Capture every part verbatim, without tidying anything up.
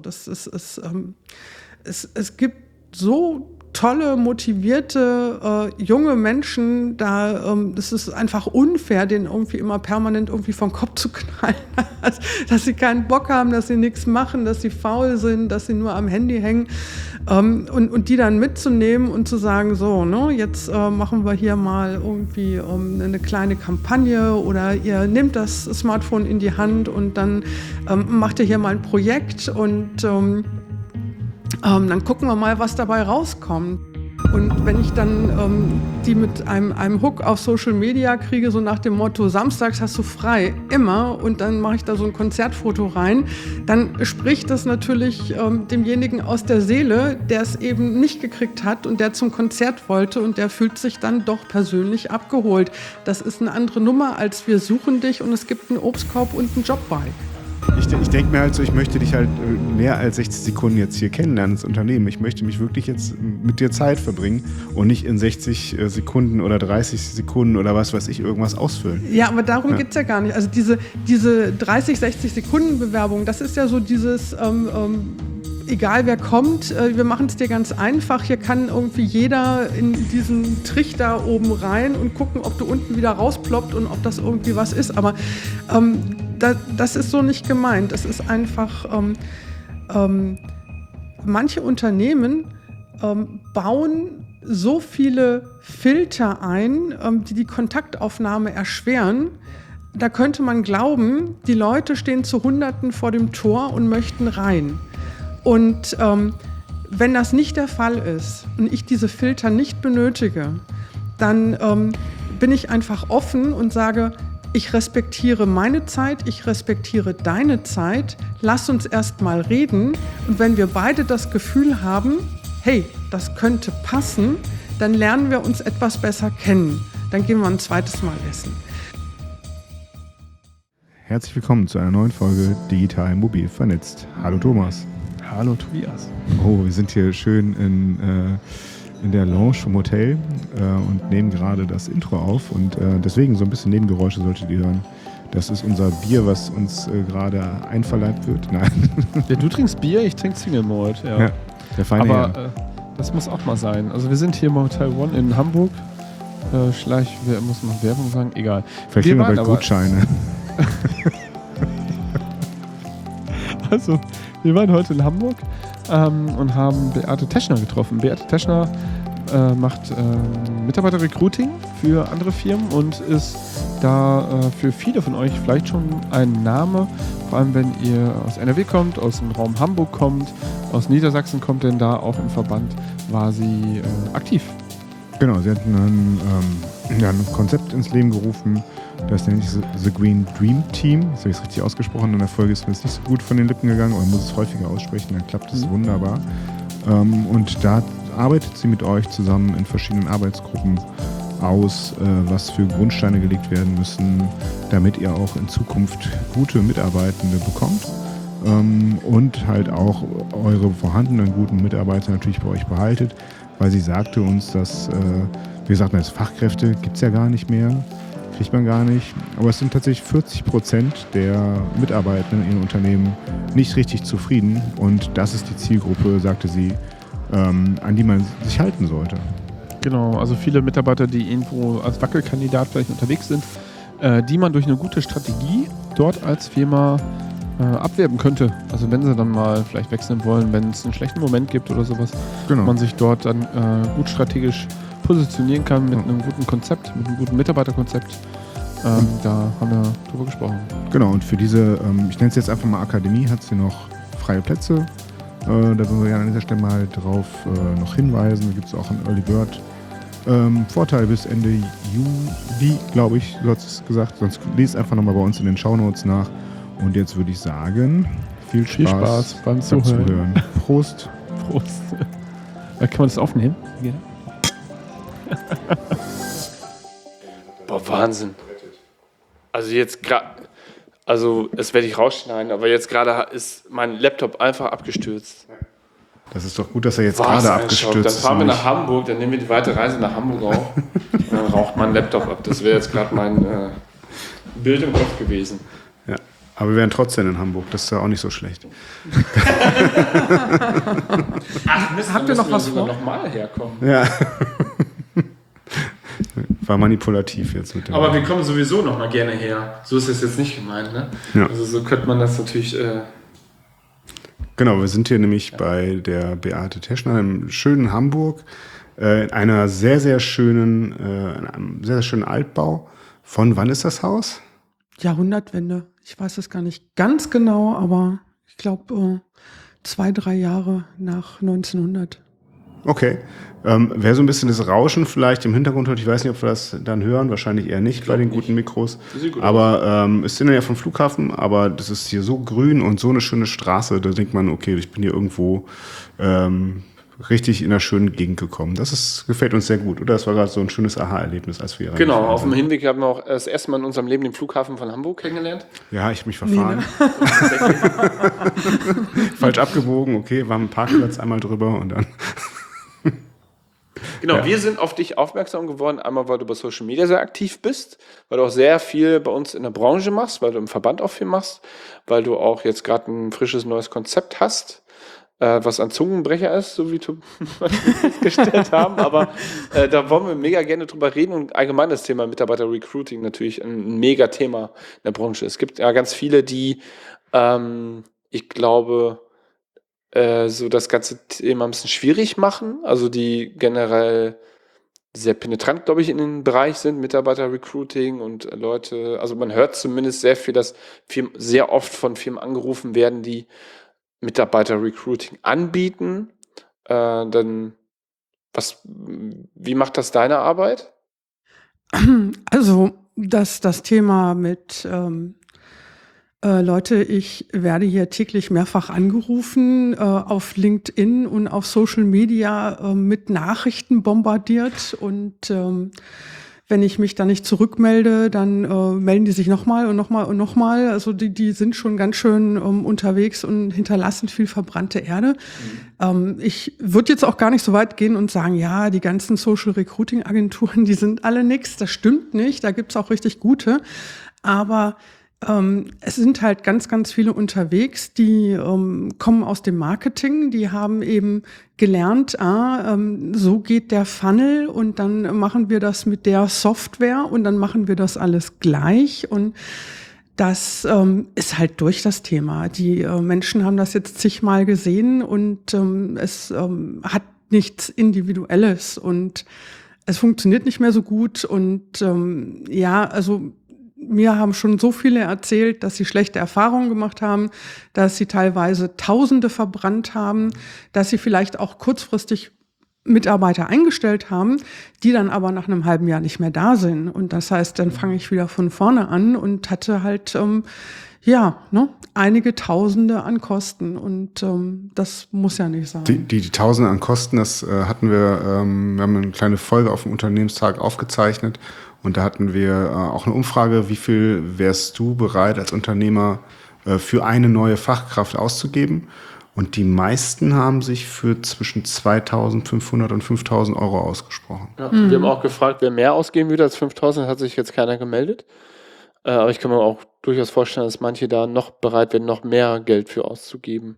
das ist, ist ähm, es, es gibt so tolle, motivierte, äh, junge Menschen, da, ähm, das ist einfach unfair, denen irgendwie immer permanent irgendwie vom Kopf zu knallen, dass, dass sie keinen Bock haben, dass sie nichts machen, dass sie faul sind, dass sie nur am Handy hängen, ähm, und, und die dann mitzunehmen und zu sagen, so, ne, jetzt äh, machen wir hier mal irgendwie ähm, eine kleine Kampagne oder ihr nehmt das Smartphone in die Hand und dann ähm, macht ihr hier mal ein Projekt und ähm, Ähm, dann gucken wir mal, was dabei rauskommt. Und wenn ich dann ähm, die mit einem, einem Hook auf Social Media kriege, so nach dem Motto, samstags hast du frei, immer, und dann mache ich da so ein Konzertfoto rein, dann spricht das natürlich ähm, demjenigen aus der Seele, der es eben nicht gekriegt hat und der zum Konzert wollte, und der fühlt sich dann doch persönlich abgeholt. Das ist eine andere Nummer als wir suchen dich und es gibt einen Obstkorb und einen Jobbike. Ich, ich denke mir halt so, ich möchte dich halt mehr als sechzig Sekunden jetzt hier kennenlernen, das Unternehmen. Ich möchte mich wirklich jetzt mit dir Zeit verbringen und nicht in sechzig Sekunden oder dreißig Sekunden oder was weiß ich irgendwas ausfüllen. Ja, aber darum ja. geht es ja gar nicht. Also diese, diese dreißig, sechzig Sekunden Bewerbung, das ist ja so dieses, ähm, ähm, egal wer kommt, äh, wir machen es dir ganz einfach. Hier kann irgendwie jeder in diesen Trichter oben rein und gucken, ob du unten wieder rausploppt und ob das irgendwie was ist. Aber ähm, da, das ist so nicht gemeint. Es ist einfach, ähm, ähm, manche Unternehmen ähm, bauen so viele Filter ein, ähm, die die Kontaktaufnahme erschweren. Da könnte man glauben, die Leute stehen zu Hunderten vor dem Tor und möchten rein. Und ähm, wenn das nicht der Fall ist und ich diese Filter nicht benötige, dann ähm, bin ich einfach offen und sage, ich respektiere meine Zeit, ich respektiere deine Zeit, lass uns erst mal reden. Und wenn wir beide das Gefühl haben, hey, das könnte passen, dann lernen wir uns etwas besser kennen. Dann gehen wir ein zweites Mal essen. Herzlich willkommen zu einer neuen Folge Digital Mobil vernetzt. Hallo Thomas. Hallo Tobias. Oh, wir sind hier schön in, äh, in der Lounge vom Hotel äh, und nehmen gerade das Intro auf und äh, deswegen so ein bisschen Nebengeräusche solltet ihr hören. Das ist unser Bier, was uns äh, gerade einverleibt wird. Nein. Ja, du trinkst Bier, ich trinke Single Malt. Ja. Ja, der feine Aber äh, das muss auch mal sein. Also wir sind hier im Hotel One in Hamburg. Äh, Schleich, wer muss man Werbung sagen? Egal. Vielleicht kriegen wir bald Gutscheine. Also, wir waren heute in Hamburg ähm, und haben Beate Teschner getroffen. Beate Teschner äh, macht äh, Mitarbeiter-Recruiting für andere Firmen und ist da äh, für viele von euch vielleicht schon ein Name, vor allem wenn ihr aus N R W kommt, aus dem Raum Hamburg kommt, aus Niedersachsen kommt, denn da auch im Verband war sie äh, aktiv. Genau, sie hat ein, ähm, ja, ein Konzept ins Leben gerufen, das nennt sich The Green Dream Team. Das habe ich richtig ausgesprochen. In der Folge ist mir das nicht so gut von den Lippen gegangen, aber man muss es häufiger aussprechen, dann klappt es mhm. wunderbar. Ähm, und da arbeitet sie mit euch zusammen in verschiedenen Arbeitsgruppen aus, äh, was für Grundsteine gelegt werden müssen, damit ihr auch in Zukunft gute Mitarbeitende bekommt. Ähm, und halt auch eure vorhandenen guten Mitarbeiter natürlich bei euch behaltet, weil sie sagte uns, dass, äh, wie gesagt, als Fachkräfte gibt es ja gar nicht mehr, kriegt man gar nicht. Aber es sind tatsächlich vierzig Prozent der Mitarbeitenden in ihren Unternehmen nicht richtig zufrieden. Und das ist die Zielgruppe, sagte sie, ähm, an die man sich halten sollte. Genau, also viele Mitarbeiter, die irgendwo als Wackelkandidat vielleicht unterwegs sind, äh, die man durch eine gute Strategie dort als Firma äh, abwerben könnte. Also wenn sie dann mal vielleicht wechseln wollen, wenn es einen schlechten Moment gibt oder sowas, genau. Man sich dort dann äh, gut strategisch positionieren kann mit einem guten Konzept, mit einem guten Mitarbeiterkonzept. Ähm, da haben wir drüber gesprochen. Genau, und für diese, ähm, ich nenne es jetzt einfach mal Akademie, hat sie noch freie Plätze. Äh, da würden wir gerne an dieser Stelle mal drauf äh, noch hinweisen. Da gibt es auch einen Early Bird ähm, Vorteil bis Ende Juli, glaube ich, du hast es gesagt. Sonst lest einfach nochmal bei uns in den Shownotes nach. Und jetzt würde ich sagen, viel Spaß, viel Spaß beim, beim Zuhören. Zuhören. Prost. Prost. Äh, kann man das aufnehmen? Ja. Boah, Wahnsinn. Also jetzt gerade, also das werde ich rausschneiden, aber jetzt gerade ist mein Laptop einfach abgestürzt. Das ist doch gut, dass er jetzt gerade abgestürzt ist. Dann fahren wir nach Hamburg, dann nehmen wir die weite Reise nach Hamburg auf und dann raucht mein Laptop ab. Das wäre jetzt gerade mein äh, Bild im Kopf gewesen. Ja. Aber wir wären trotzdem in Hamburg, das ist ja auch nicht so schlecht. Ach, Mist, habt ihr noch was vor? noch mal herkommen. Ja. War manipulativ jetzt mit dem. Aber wir kommen sowieso noch mal gerne her. So ist es jetzt nicht gemeint, ne? Ja. Also so könnte man das natürlich... Äh Genau, wir sind hier nämlich ja. bei der Beate Teschner im schönen Hamburg, äh, in einer sehr, sehr schönen, äh, in einem sehr, sehr schönen Altbau. Von wann ist das Haus? Jahrhundertwende. Ich weiß es gar nicht ganz genau, aber ich glaube äh, zwei, drei Jahre nach neunzehnhundert. Okay. Ähm, Wäre so ein bisschen das Rauschen vielleicht im Hintergrund. Ich weiß nicht, ob wir das dann hören. Wahrscheinlich eher nicht bei den nicht. guten Mikros. Gut aber ähm, es sind ja vom Flughafen, aber das ist hier so grün und so eine schöne Straße. Da denkt man, okay, ich bin hier irgendwo ähm, richtig in einer schönen Gegend gekommen. Das ist, gefällt uns sehr gut, oder? Das war gerade so ein schönes Aha-Erlebnis, als wir hier Genau, auf dem Hinweg haben wir auch das erste Mal in unserem Leben den Flughafen von Hamburg kennengelernt. Ja, ich habe mich verfahren. Nee, ne? Falsch abgebogen, okay, war am Parkplatz einmal drüber und dann... Genau, ja. Wir sind auf dich aufmerksam geworden, einmal weil du bei Social Media sehr aktiv bist, weil du auch sehr viel bei uns in der Branche machst, weil du im Verband auch viel machst, weil du auch jetzt gerade ein frisches neues Konzept hast, äh, was ein Zungenbrecher ist, so wie du festgestellt haben, aber äh, da wollen wir mega gerne drüber reden und allgemein das Thema Mitarbeiter-Recruiting natürlich ein, ein mega Thema in der Branche. Es gibt ja ganz viele, die, ähm, ich glaube, so das ganze Thema ein bisschen schwierig machen, also die generell sehr penetrant, glaube ich, in den Bereich sind, Mitarbeiter-Recruiting und Leute, also man hört zumindest sehr viel, dass Firmen sehr oft von Firmen angerufen werden, die Mitarbeiter-Recruiting anbieten. Äh, dann, was, wie macht das deine Arbeit? Also, dass das Thema mit ähm Äh, Leute, ich werde hier täglich mehrfach angerufen, äh, auf LinkedIn und auf Social Media äh, mit Nachrichten bombardiert. Und ähm, wenn ich mich da nicht zurückmelde, dann äh, melden die sich nochmal und nochmal und nochmal. Also die, die sind schon ganz schön ähm, unterwegs und hinterlassen viel verbrannte Erde. Mhm. Ähm, ich würde jetzt auch gar nicht so weit gehen und sagen, ja, die ganzen Social Recruiting Agenturen, die sind alle nix. Das stimmt nicht. Da gibt's auch richtig gute. Aber Ähm, es sind halt ganz, ganz viele unterwegs, die ähm, kommen aus dem Marketing, die haben eben gelernt, ah, ähm, so geht der Funnel und dann machen wir das mit der Software und dann machen wir das alles gleich und das ähm, ist halt durch das Thema. Die äh, Menschen haben das jetzt zigmal gesehen und ähm, es ähm, hat nichts Individuelles und es funktioniert nicht mehr so gut und ähm, ja, also mir haben schon so viele erzählt, dass sie schlechte Erfahrungen gemacht haben, dass sie teilweise Tausende verbrannt haben, dass sie vielleicht auch kurzfristig Mitarbeiter eingestellt haben, die dann aber nach einem halben Jahr nicht mehr da sind. Und das heißt, dann fange ich wieder von vorne an und hatte halt, ähm, ja, ne, einige Tausende an Kosten. Und ähm, das muss ja nicht sein. Die, die, die Tausende an Kosten, das äh, hatten wir, ähm, wir haben eine kleine Folge auf dem Unternehmenstag aufgezeichnet. Und da hatten wir äh, auch eine Umfrage, wie viel wärst du bereit als Unternehmer äh, für eine neue Fachkraft auszugeben? Und die meisten haben sich für zwischen zweitausendfünfhundert und fünftausend Euro ausgesprochen. Ja, mhm. Wir haben auch gefragt, wer mehr ausgeben würde als fünftausend, hat sich jetzt keiner gemeldet. Äh, aber ich kann mir auch durchaus vorstellen, dass manche da noch bereit wären, noch mehr Geld für auszugeben.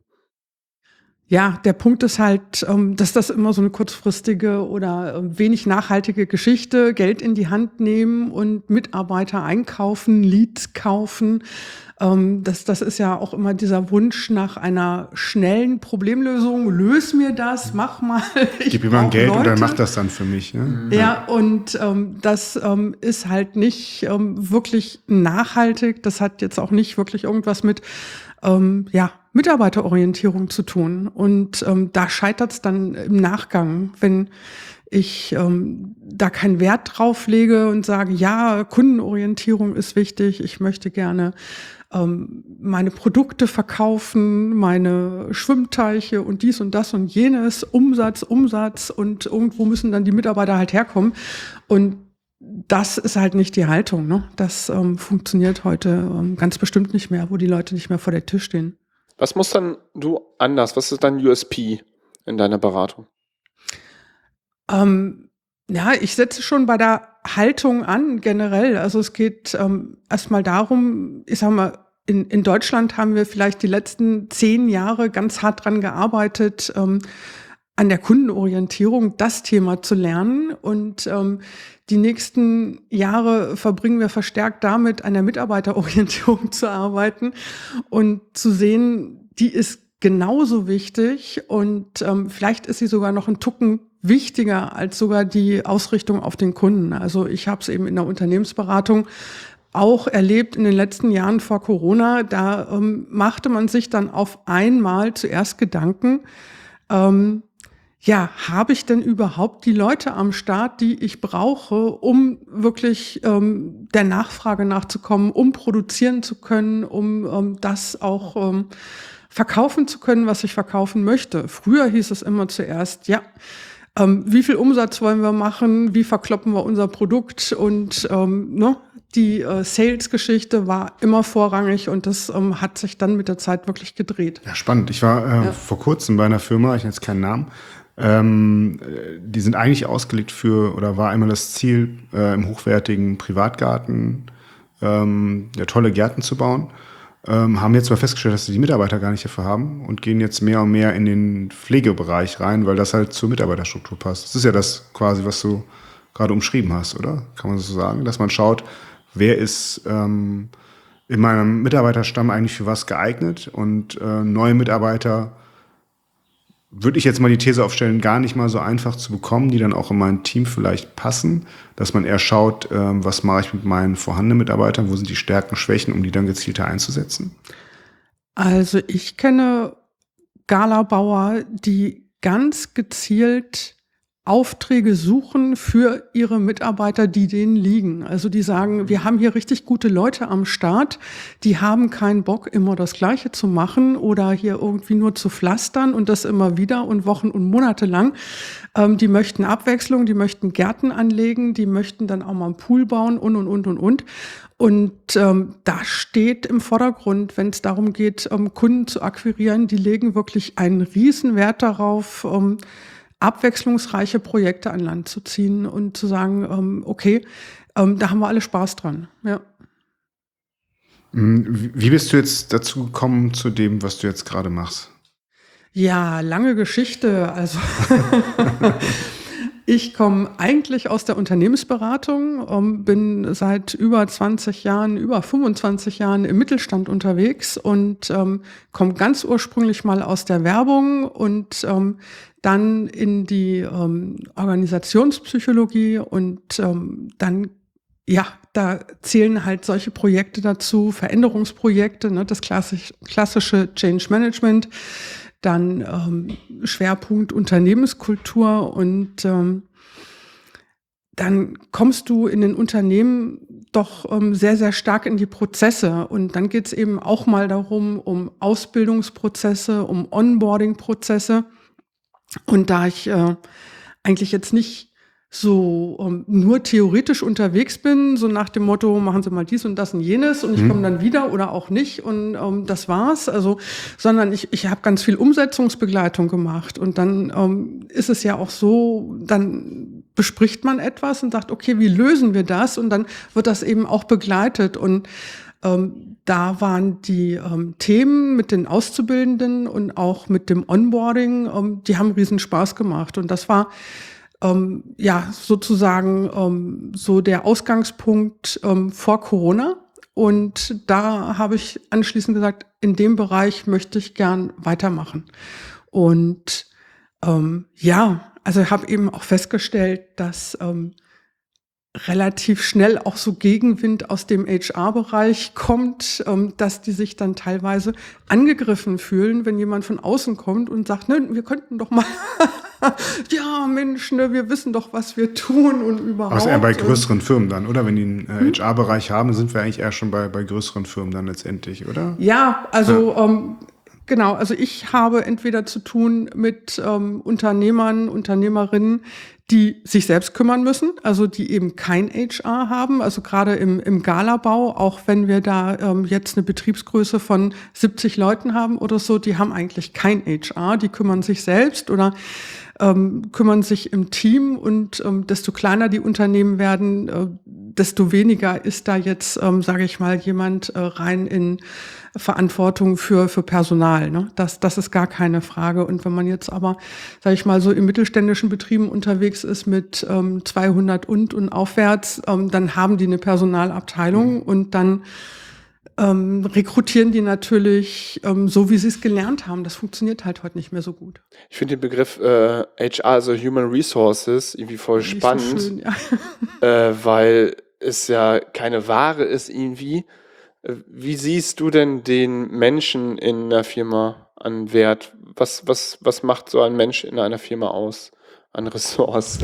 Ja, der Punkt ist halt, dass das immer so eine kurzfristige oder wenig nachhaltige Geschichte, Geld in die Hand nehmen und Mitarbeiter einkaufen, Leads kaufen. Das, das ist ja auch immer dieser Wunsch nach einer schnellen Problemlösung. Löse mir das, mach mal. Ich Gib mir mal Geld Leute. Und dann macht das dann für mich. Ne? Ja, und ähm, das ähm, ist halt nicht ähm, wirklich nachhaltig. Das hat jetzt auch nicht wirklich irgendwas mit ähm, ja, Mitarbeiterorientierung zu tun. Und ähm, da scheitert es dann im Nachgang, wenn ich ähm, da keinen Wert drauf lege und sage, ja, Kundenorientierung ist wichtig, ich möchte gerne ähm, meine Produkte verkaufen, meine Schwimmteiche und dies und das und jenes, Umsatz, Umsatz und irgendwo müssen dann die Mitarbeiter halt herkommen. Und das ist halt nicht die Haltung, ne? Das ähm, funktioniert heute ähm, ganz bestimmt nicht mehr, wo die Leute nicht mehr vor der Tür stehen. Was muss dann du anders? Was ist dein U S P in deiner Beratung? Ähm, ja, ich setze schon bei der Haltung an, generell. Also es geht ähm, erstmal darum, ich sag mal, in, in Deutschland haben wir vielleicht die letzten zehn Jahre ganz hart dran gearbeitet, ähm, an der Kundenorientierung das Thema zu lernen. Und ähm, die nächsten Jahre verbringen wir verstärkt damit, an der Mitarbeiterorientierung zu arbeiten und zu sehen, die ist genauso wichtig und ähm, vielleicht ist sie sogar noch ein Tucken wichtiger als sogar die Ausrichtung auf den Kunden. Also ich habe es eben in der Unternehmensberatung auch erlebt in den letzten Jahren vor Corona. Da ähm, machte man sich dann auf einmal zuerst Gedanken, ähm, ja, habe ich denn überhaupt die Leute am Start, die ich brauche, um wirklich ähm, der Nachfrage nachzukommen, um produzieren zu können, um ähm, das auch ähm, verkaufen zu können, was ich verkaufen möchte. Früher hieß es immer zuerst, ja, ähm, wie viel Umsatz wollen wir machen, wie verkloppen wir unser Produkt und ähm, ne, die äh, Sales-Geschichte war immer vorrangig und das ähm, hat sich dann mit der Zeit wirklich gedreht. Ja, spannend. Ich war äh, ja. vor kurzem bei einer Firma, ich nenne jetzt keinen Namen, ähm, die sind eigentlich ausgelegt für, oder war einmal das Ziel, äh, im hochwertigen Privatgarten ähm, ja, tolle Gärten zu bauen. Ähm, haben jetzt mal festgestellt, dass sie die Mitarbeiter gar nicht dafür haben und gehen jetzt mehr und mehr in den Pflegebereich rein, weil das halt zur Mitarbeiterstruktur passt. Das ist ja das quasi, was du gerade umschrieben hast, oder? Kann man so sagen, dass man schaut, wer ist ähm, in meinem Mitarbeiterstamm eigentlich für was geeignet und äh, neue Mitarbeiter, würde ich jetzt mal die These aufstellen, gar nicht mal so einfach zu bekommen, die dann auch in mein Team vielleicht passen, dass man eher schaut, ähm, was mache ich mit meinen vorhandenen Mitarbeitern, wo sind die Stärken, Schwächen, um die dann gezielter einzusetzen? Also ich kenne Galabauer, die ganz gezielt Aufträge suchen für ihre Mitarbeiter, die denen liegen. Also die sagen, wir haben hier richtig gute Leute am Start, die haben keinen Bock, immer das Gleiche zu machen oder hier irgendwie nur zu pflastern und das immer wieder und Wochen und Monate lang. Ähm, die möchten Abwechslung, die möchten Gärten anlegen, die möchten dann auch mal einen Pool bauen und, und, und, und, und. Und ähm, da steht im Vordergrund, wenn es darum geht, ähm, Kunden zu akquirieren, die legen wirklich einen riesen Wert darauf, ähm, abwechslungsreiche Projekte an Land zu ziehen und zu sagen, ähm, okay, ähm, da haben wir alle Spaß dran. Ja. Wie bist du jetzt dazu gekommen zu dem, was du jetzt gerade machst? Ja, lange Geschichte. Also ich komme eigentlich aus der Unternehmensberatung, ähm, bin seit über zwanzig Jahren, über fünfundzwanzig Jahren im Mittelstand unterwegs und ähm, komme ganz ursprünglich mal aus der Werbung und ähm, dann in die ähm, Organisationspsychologie und ähm, dann, ja, da zählen halt solche Projekte dazu, Veränderungsprojekte, ne, das klassisch, klassische Change Management, dann ähm, Schwerpunkt Unternehmenskultur und ähm, dann kommst du in den Unternehmen doch ähm, sehr, sehr stark in die Prozesse und dann geht es eben auch mal darum, um Ausbildungsprozesse, um Onboarding-Prozesse. Und da ich äh, eigentlich jetzt nicht so ähm, nur theoretisch unterwegs bin, so nach dem Motto, machen Sie mal dies und das und jenes und ich mhm. komme dann wieder oder auch nicht und ähm, das war's, also, sondern ich, ich habe ganz viel Umsetzungsbegleitung gemacht und dann ähm, ist es ja auch so, dann bespricht man etwas und sagt, okay, wie lösen wir das? Und dann wird das eben auch begleitet und Ähm, da waren die ähm, Themen mit den Auszubildenden und auch mit dem Onboarding, ähm, die haben riesen Spaß gemacht. Und das war ähm, ja sozusagen ähm, so der Ausgangspunkt ähm, vor Corona. Und da habe ich anschließend gesagt, in dem Bereich möchte ich gern weitermachen. Und ähm, ja, also ich habe eben auch festgestellt, dass ähm, relativ schnell auch so Gegenwind aus dem H R-Bereich kommt, ähm, dass die sich dann teilweise angegriffen fühlen, wenn jemand von außen kommt und sagt, ne, wir könnten doch mal, ja Mensch, ne, wir wissen doch, was wir tun und überhaupt. Aber ist eher bei größeren Firmen dann, oder? Wenn die einen äh, H R-Bereich haben, sind wir eigentlich eher schon bei, bei größeren Firmen dann letztendlich, oder? Ja, also ja. Ähm, Genau, also ich habe entweder zu tun mit ähm, Unternehmern, Unternehmerinnen, die sich selbst kümmern müssen, also die eben kein H R haben, also gerade im, im Galabau, auch wenn wir da ähm, jetzt eine Betriebsgröße von siebzig Leuten haben oder so, die haben eigentlich kein H R, die kümmern sich selbst oder ähm, kümmern sich im Team und ähm, desto kleiner die Unternehmen werden, äh, desto weniger ist da jetzt, ähm, sage ich mal, jemand äh, rein in Verantwortung für, für Personal. Ne? Das, das ist gar keine Frage. Und wenn man jetzt aber, sage ich mal, so in mittelständischen Betrieben unterwegs ist mit ähm, zweihundert und und aufwärts, ähm, dann haben die eine Personalabteilung mhm. und dann ähm, rekrutieren die natürlich ähm, so, wie sie es gelernt haben. Das funktioniert halt heute nicht mehr so gut. Ich finde den Begriff äh, H R, also Human Resources, irgendwie voll Nicht spannend, so schön, ja. äh, weil es ja keine Ware ist irgendwie. Wie siehst du denn den Menschen in einer Firma an Wert? Was, was, was macht so ein Mensch in einer Firma aus an Ressource?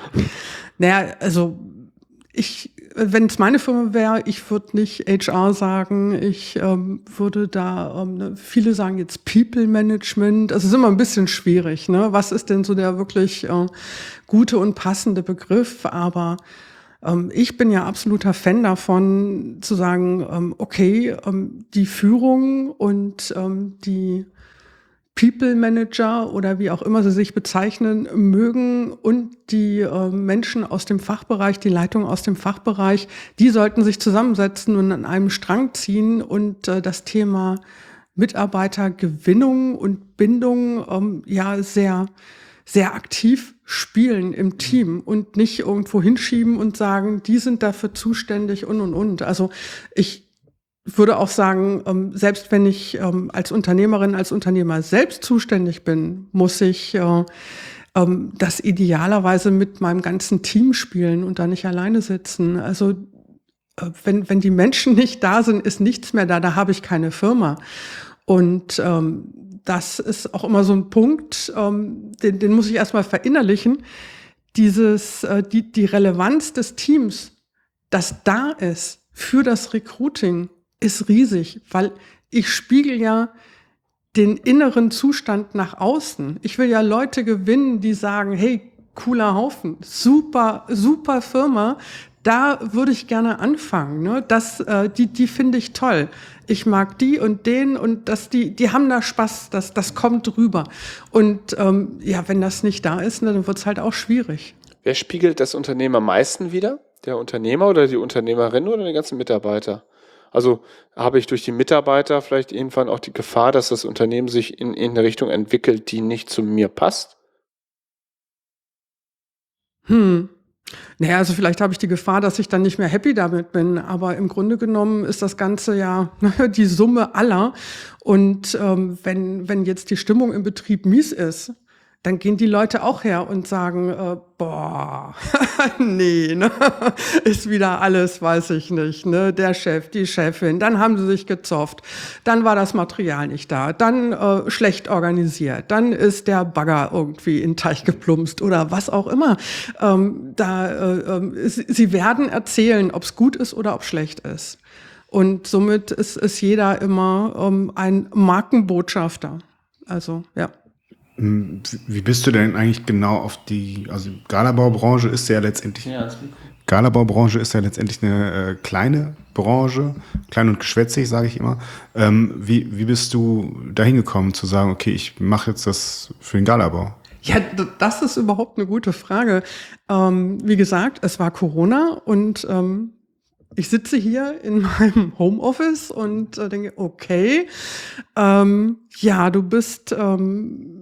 Naja, also ich, wenn es meine Firma wäre, ich würde nicht H R sagen, ich ähm, würde da, ähm, ne, viele sagen jetzt People Management, das ist immer ein bisschen schwierig, ne? Was ist denn so der wirklich äh, gute und passende Begriff? Aber ähm, ich bin ja absoluter Fan davon, zu sagen, ähm, okay, ähm, die Führung und ähm, die People Manager oder wie auch immer sie sich bezeichnen mögen und die äh, Menschen aus dem Fachbereich, die Leitung aus dem Fachbereich, die sollten sich zusammensetzen und an einem Strang ziehen und äh, das Thema Mitarbeitergewinnung und Bindung ähm, ja sehr, sehr aktiv spielen im Team und nicht irgendwo hinschieben und sagen, die sind dafür zuständig und und und. Also ich Ich würde auch sagen, ähm, selbst wenn ich ähm, als Unternehmerin, als Unternehmer selbst zuständig bin, muss ich äh, ähm, das idealerweise mit meinem ganzen Team spielen und da nicht alleine sitzen. Also äh, wenn, wenn die Menschen nicht da sind, ist nichts mehr da, da habe ich keine Firma. Und ähm, das ist auch immer so ein Punkt, ähm, den, den muss ich erstmal verinnerlichen. Dieses, äh, die, die Relevanz des Teams, das da ist für das Recruiting, ist riesig, weil ich spiegel ja den inneren Zustand nach außen. Ich will ja Leute gewinnen, die sagen, hey, cooler Haufen, super, super Firma, da würde ich gerne anfangen. Ne? Das, äh, die, die finde ich toll. Ich mag die und den und das, die, die haben da Spaß, das, das kommt rüber. Und ähm, ja, wenn das nicht da ist, ne, dann wird es halt auch schwierig. Wer spiegelt das Unternehmen am meisten wider? Der Unternehmer oder die Unternehmerin oder die ganzen Mitarbeiter? Also habe ich durch die Mitarbeiter vielleicht irgendwann auch die Gefahr, dass das Unternehmen sich in, in eine Richtung entwickelt, die nicht zu mir passt? Hm. Naja, also vielleicht habe ich die Gefahr, dass ich dann nicht mehr happy damit bin. Aber im Grunde genommen ist das Ganze ja die Summe aller. Und ähm, wenn, wenn jetzt die Stimmung im Betrieb mies ist, dann gehen die Leute auch her und sagen, äh, boah, nee, ne? Ist wieder alles, weiß ich nicht, ne? Der Chef, die Chefin, dann haben sie sich gezofft, dann war das Material nicht da, dann äh, schlecht organisiert, dann ist der Bagger irgendwie in den Teich geplumpst oder was auch immer. Ähm, da, äh, äh, sie, sie werden erzählen, ob es gut ist oder ob schlecht ist. Und somit ist, ist jeder immer ähm, ein Markenbotschafter. Also, ja. Wie bist du denn eigentlich genau auf die, also Galabaubranche ist ja letztendlich, ja, Galabaubranche ist ja letztendlich eine äh, kleine Branche, klein und geschwätzig, sage ich immer. Ähm, wie, wie bist du dahin gekommen zu sagen, okay, ich mache jetzt das für den Galabau? Ja, das ist überhaupt eine gute Frage. Ähm, wie gesagt, es war Corona und ähm, ich sitze hier in meinem Homeoffice und äh, denke, okay, ähm, ja, du bist ähm,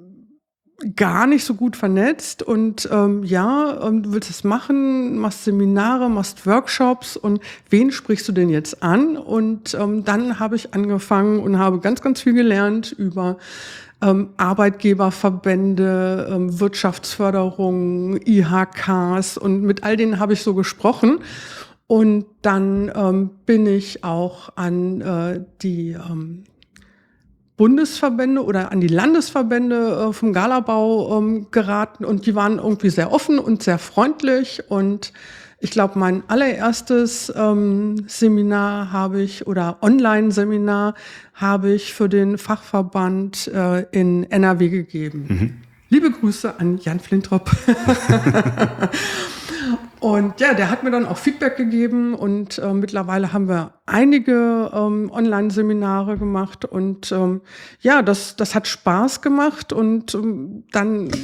gar nicht so gut vernetzt und ähm, ja, ähm, du willst es machen, machst Seminare, machst Workshops und wen sprichst du denn jetzt an? Und ähm, dann habe ich angefangen und habe ganz, ganz viel gelernt über ähm, Arbeitgeberverbände, ähm, Wirtschaftsförderung, I H Ks und mit all denen habe ich so gesprochen. Und dann ähm, bin ich auch an äh, die ähm, Bundesverbände oder an die Landesverbände äh, vom Galabau ähm, geraten und die waren irgendwie sehr offen und sehr freundlich und ich glaube, mein allererstes ähm, Seminar habe ich oder Online-Seminar habe ich für den Fachverband äh, in N R W gegeben. Mhm. Liebe Grüße an Jan Flintrop. Und ja, der hat mir dann auch Feedback gegeben und äh, mittlerweile haben wir einige ähm, Online-Seminare gemacht und ähm, ja, das, das hat Spaß gemacht und ähm, dann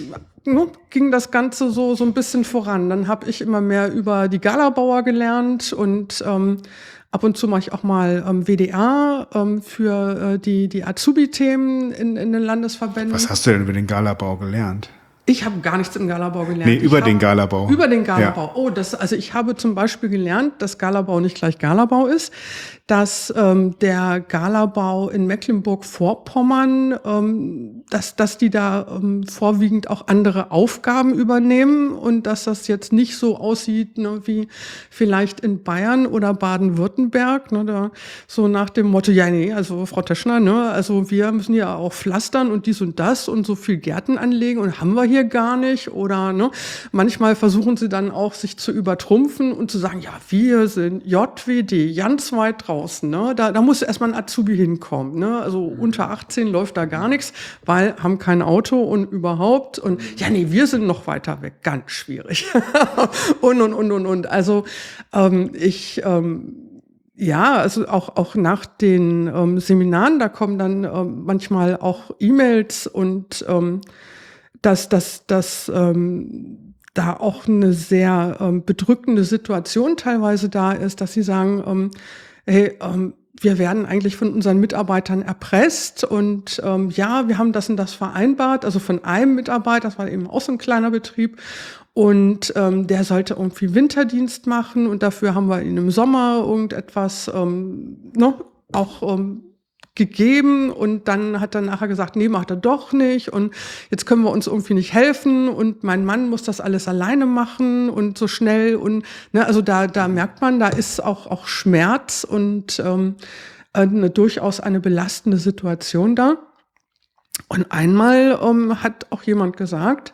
ne, ging das Ganze so, so ein bisschen voran. Dann habe ich immer mehr über die Galabauer gelernt und ähm, ab und zu mache ich auch mal ähm, W D R ähm, für äh, die, die Azubi-Themen in, in den Landesverbänden. Was hast du denn über den Galabau gelernt? Ich habe gar nichts im Galabau gelernt. Nee, über ich den hab, Galabau. Über den Galabau. Ja. Oh, das, also ich habe zum Beispiel gelernt, dass Galabau nicht gleich Galabau ist, dass ähm, der Galabau in Mecklenburg-Vorpommern, ähm, dass, dass die da ähm, vorwiegend auch andere Aufgaben übernehmen und dass das jetzt nicht so aussieht, ne, wie vielleicht in Bayern oder Baden-Württemberg, ne, da so nach dem Motto, ja nee, also Frau Teschner, ne, also wir müssen ja auch pflastern und dies und das und so viel Gärten anlegen und haben wir hier gar nicht oder ne, manchmal versuchen sie dann auch sich zu übertrumpfen und zu sagen, ja, wir sind J W D, ganz weit draußen. Ne? Da, da muss erstmal ein Azubi hinkommen. Ne? Also unter achtzehn läuft da gar nichts, weil haben kein Auto und überhaupt. Und ja, nee, wir sind noch weiter weg. Ganz schwierig. und, und, und, und, und. Also ähm, ich... Ähm, Ja, also auch, auch nach den ähm, Seminaren, da kommen dann ähm, manchmal auch E-Mails und ähm, dass, dass, dass ähm, da auch eine sehr ähm, bedrückende Situation teilweise da ist, dass sie sagen, ähm, hey, ähm, wir werden eigentlich von unseren Mitarbeitern erpresst und ähm, ja, wir haben das und das vereinbart, also von einem Mitarbeiter, das war eben auch so ein kleiner Betrieb und ähm, der sollte irgendwie Winterdienst machen und dafür haben wir ihn im Sommer irgendetwas ähm, ne, auch ähm, gegeben und dann hat er nachher gesagt, nee, macht er doch nicht und jetzt können wir uns irgendwie nicht helfen und mein Mann muss das alles alleine machen und so schnell und ne, also da da merkt man, da ist auch auch Schmerz und ähm, eine durchaus eine belastende Situation da. Und einmal ähm, hat auch jemand gesagt,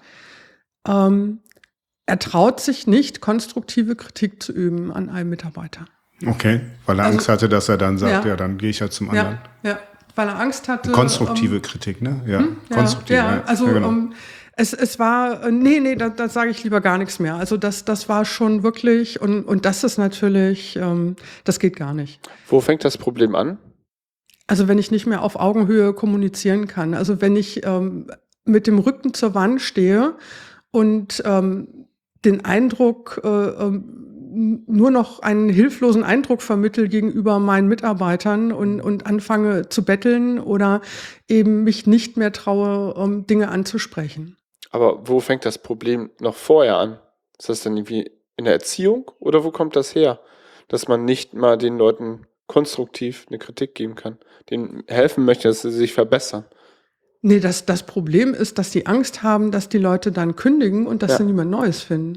ähm, er traut sich nicht, konstruktive Kritik zu üben an einem Mitarbeiter. Okay, weil er Also, Angst hatte, dass er dann sagt, ja, ja. dann gehe ich ja zum anderen. Ja, ja, weil er Angst hatte. Konstruktive ähm, Kritik, ne? Ja, hm, ja, konstruktive. ja, also ja, genau. ähm, es, es war, äh, nee, nee, da, da sage ich lieber gar nichts mehr. Also das, das war schon wirklich, und, und das ist natürlich, ähm, das geht gar nicht. Wo fängt das Problem an? Also wenn ich nicht mehr auf Augenhöhe kommunizieren kann, also wenn ich ähm, mit dem Rücken zur Wand stehe und ähm, den Eindruck, äh, ähm, nur noch einen hilflosen Eindruck vermittle gegenüber meinen Mitarbeitern und, und anfange zu betteln oder eben mich nicht mehr traue, um Dinge anzusprechen. Aber wo fängt das Problem noch vorher an? Ist das dann irgendwie in der Erziehung oder wo kommt das her? Dass man nicht mal den Leuten konstruktiv eine Kritik geben kann, denen helfen möchte, dass sie sich verbessern. Nee, das, das Problem ist, dass die Angst haben, dass die Leute dann kündigen und dass Ja. sie niemand Neues finden.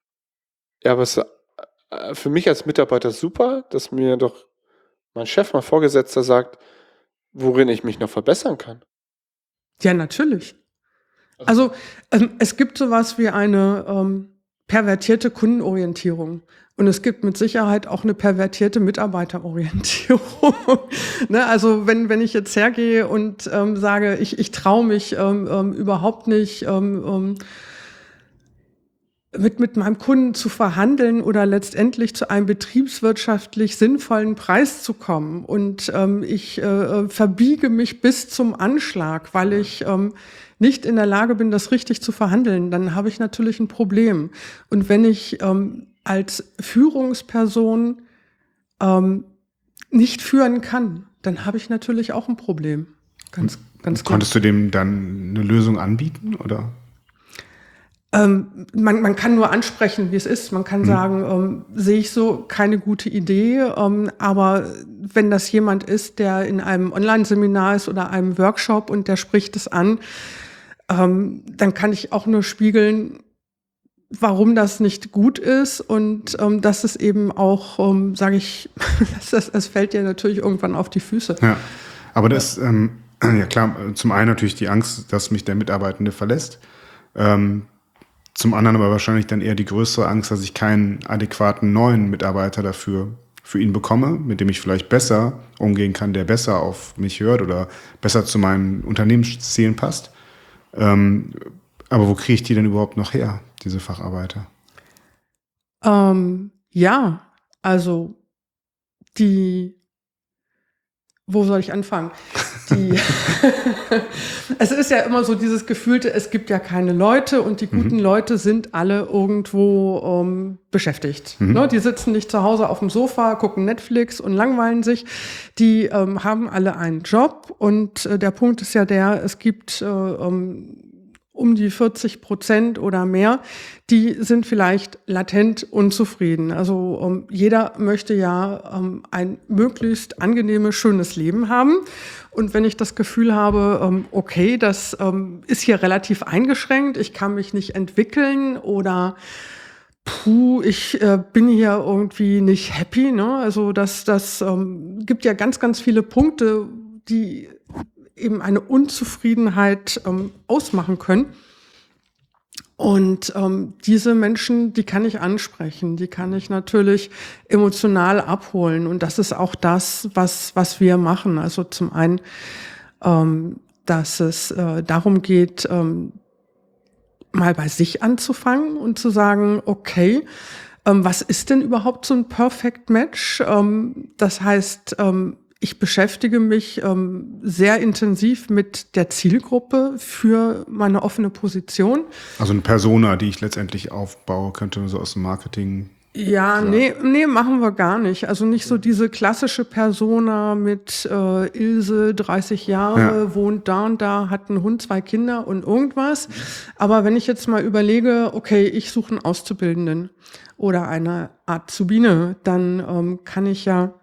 Ja, aber es ist äh, für mich als Mitarbeiter super, dass mir doch mein Chef, mein Vorgesetzter sagt, worin ich mich noch verbessern kann. Ja, natürlich. Also ähm, es gibt sowas wie eine ähm, pervertierte Kundenorientierung. Und es gibt mit Sicherheit auch eine pervertierte Mitarbeiterorientierung. Ne, also wenn, wenn ich jetzt hergehe und ähm, sage, ich, ich traue mich ähm, ähm, überhaupt nicht, ähm, ähm, mit, mit meinem Kunden zu verhandeln oder letztendlich zu einem betriebswirtschaftlich sinnvollen Preis zu kommen. Und ähm, ich äh, verbiege mich bis zum Anschlag, weil ich ähm, nicht in der Lage bin, das richtig zu verhandeln, dann habe ich natürlich ein Problem. Und wenn ich ähm, als Führungsperson ähm, nicht führen kann, dann habe ich natürlich auch ein Problem. Ganz, ganz klar. Konntest du dem dann eine Lösung anbieten, oder? Ähm, man, man kann nur ansprechen, wie es ist. Man kann Hm. sagen, ähm, sehe ich so, keine gute Idee. Ähm, aber wenn das jemand ist, der in einem Online-Seminar ist oder einem Workshop und der spricht es an, ähm, dann kann ich auch nur spiegeln, warum das nicht gut ist und ähm, dass es eben auch, ähm, sage ich, das, das fällt dir natürlich irgendwann auf die Füße. Ja, aber das, ähm, ja klar, zum einen natürlich die Angst, dass mich der Mitarbeitende verlässt. Ähm, zum anderen aber wahrscheinlich dann eher die größere Angst, dass ich keinen adäquaten neuen Mitarbeiter dafür für ihn bekomme, mit dem ich vielleicht besser umgehen kann, der besser auf mich hört oder besser zu meinen Unternehmenszielen passt. Ähm, aber wo kriege ich die denn überhaupt noch her, diese Facharbeiter? Ähm, ja, also die Wo soll ich anfangen? Die es ist ja immer so dieses Gefühlte, es gibt ja keine Leute und die guten mhm. Leute sind alle irgendwo ähm, beschäftigt. Mhm. Ne? Die sitzen nicht zu Hause auf dem Sofa, gucken Netflix und langweilen sich. Die ähm, haben alle einen Job und äh, der Punkt ist ja der, es gibt äh, um, um die vierzig Prozent oder mehr, die sind vielleicht latent unzufrieden. Also um, jeder möchte ja um, ein möglichst angenehmes, schönes Leben haben. Und wenn ich das Gefühl habe, um, okay, das um, ist hier relativ eingeschränkt, ich kann mich nicht entwickeln oder puh, ich äh, bin hier irgendwie nicht happy, ne? Also das, das um, gibt ja ganz, ganz viele Punkte, die eben eine Unzufriedenheit ähm, ausmachen können. Und ähm, diese Menschen, die kann ich ansprechen, die kann ich natürlich emotional abholen. Und das ist auch das, was, was wir machen. Also zum einen, ähm, dass es äh, darum geht, ähm, mal bei sich anzufangen und zu sagen, okay, ähm, was ist denn überhaupt so ein Perfect Match? Ähm, das heißt, ähm, ich beschäftige mich ähm, sehr intensiv mit der Zielgruppe für meine offene Position. Also eine Persona, die ich letztendlich aufbaue, könnte man so aus dem Marketing. Ja, sagen. nee, nee, machen wir gar nicht. Also nicht so diese klassische Persona mit äh, Ilse, dreißig Jahre, ja. wohnt da und da, hat einen Hund, zwei Kinder und irgendwas. Aber wenn ich jetzt mal überlege, okay, ich suche einen Auszubildenden oder eine Azubine, dann ähm, kann ich ja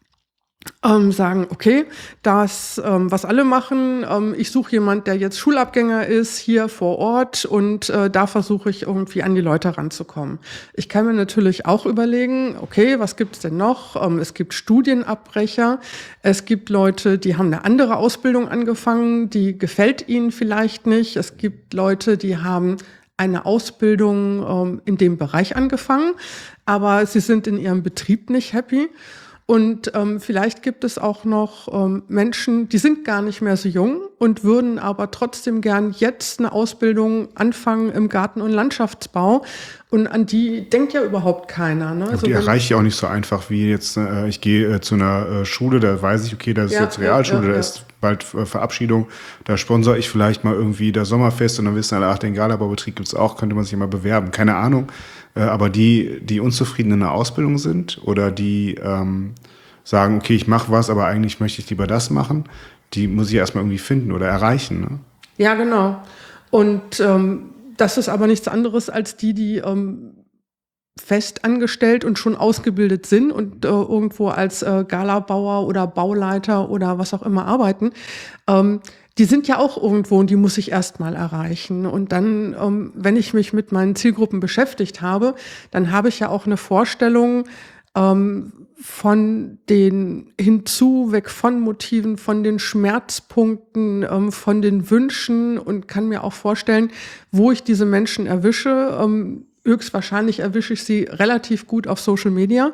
Ähm, sagen, okay, das, ähm, was alle machen, ähm, ich suche jemand, der jetzt Schulabgänger ist, hier vor Ort und äh, da versuche ich irgendwie an die Leute ranzukommen. Ich kann mir natürlich auch überlegen, okay, was gibt's denn noch? Ähm, es gibt Studienabbrecher, es gibt Leute, die haben eine andere Ausbildung angefangen, die gefällt ihnen vielleicht nicht. Es gibt Leute, die haben eine Ausbildung ähm, in dem Bereich angefangen, aber sie sind in ihrem Betrieb nicht happy. Und ähm, vielleicht gibt es auch noch ähm, Menschen, die sind gar nicht mehr so jung und würden aber trotzdem gern jetzt eine Ausbildung anfangen im Garten- und Landschaftsbau. Und an die denkt ja überhaupt keiner. Ne? Also die erreiche ich auch nicht so einfach wie jetzt, äh, ich gehe äh, zu einer äh, Schule, da weiß ich, okay, das ist ja, jetzt Realschule, ja, ja, da ist ja. bald äh, Verabschiedung, da sponsere ich vielleicht mal irgendwie das Sommerfest und dann wissen alle, ach, den Galabaubetrieb gibt's auch, könnte man sich mal bewerben. Keine Ahnung. Aber die, die unzufrieden in der Ausbildung sind oder die ähm, sagen, okay, ich mache was, aber eigentlich möchte ich lieber das machen, die muss ich erstmal irgendwie finden oder erreichen. Ne? Ja, genau. Und ähm, das ist aber nichts anderes als die, die ähm, fest angestellt und schon ausgebildet sind und äh, irgendwo als äh, Galabauer oder Bauleiter oder was auch immer arbeiten. Ähm, Die sind ja auch irgendwo und die muss ich erst mal erreichen. Und dann, ähm, wenn ich mich mit meinen Zielgruppen beschäftigt habe, dann habe ich ja auch eine Vorstellung ähm, von den hinzu, weg von Motiven, von den Schmerzpunkten, ähm, von den Wünschen und kann mir auch vorstellen, wo ich diese Menschen erwische. Ähm, höchstwahrscheinlich erwische ich sie relativ gut auf Social Media.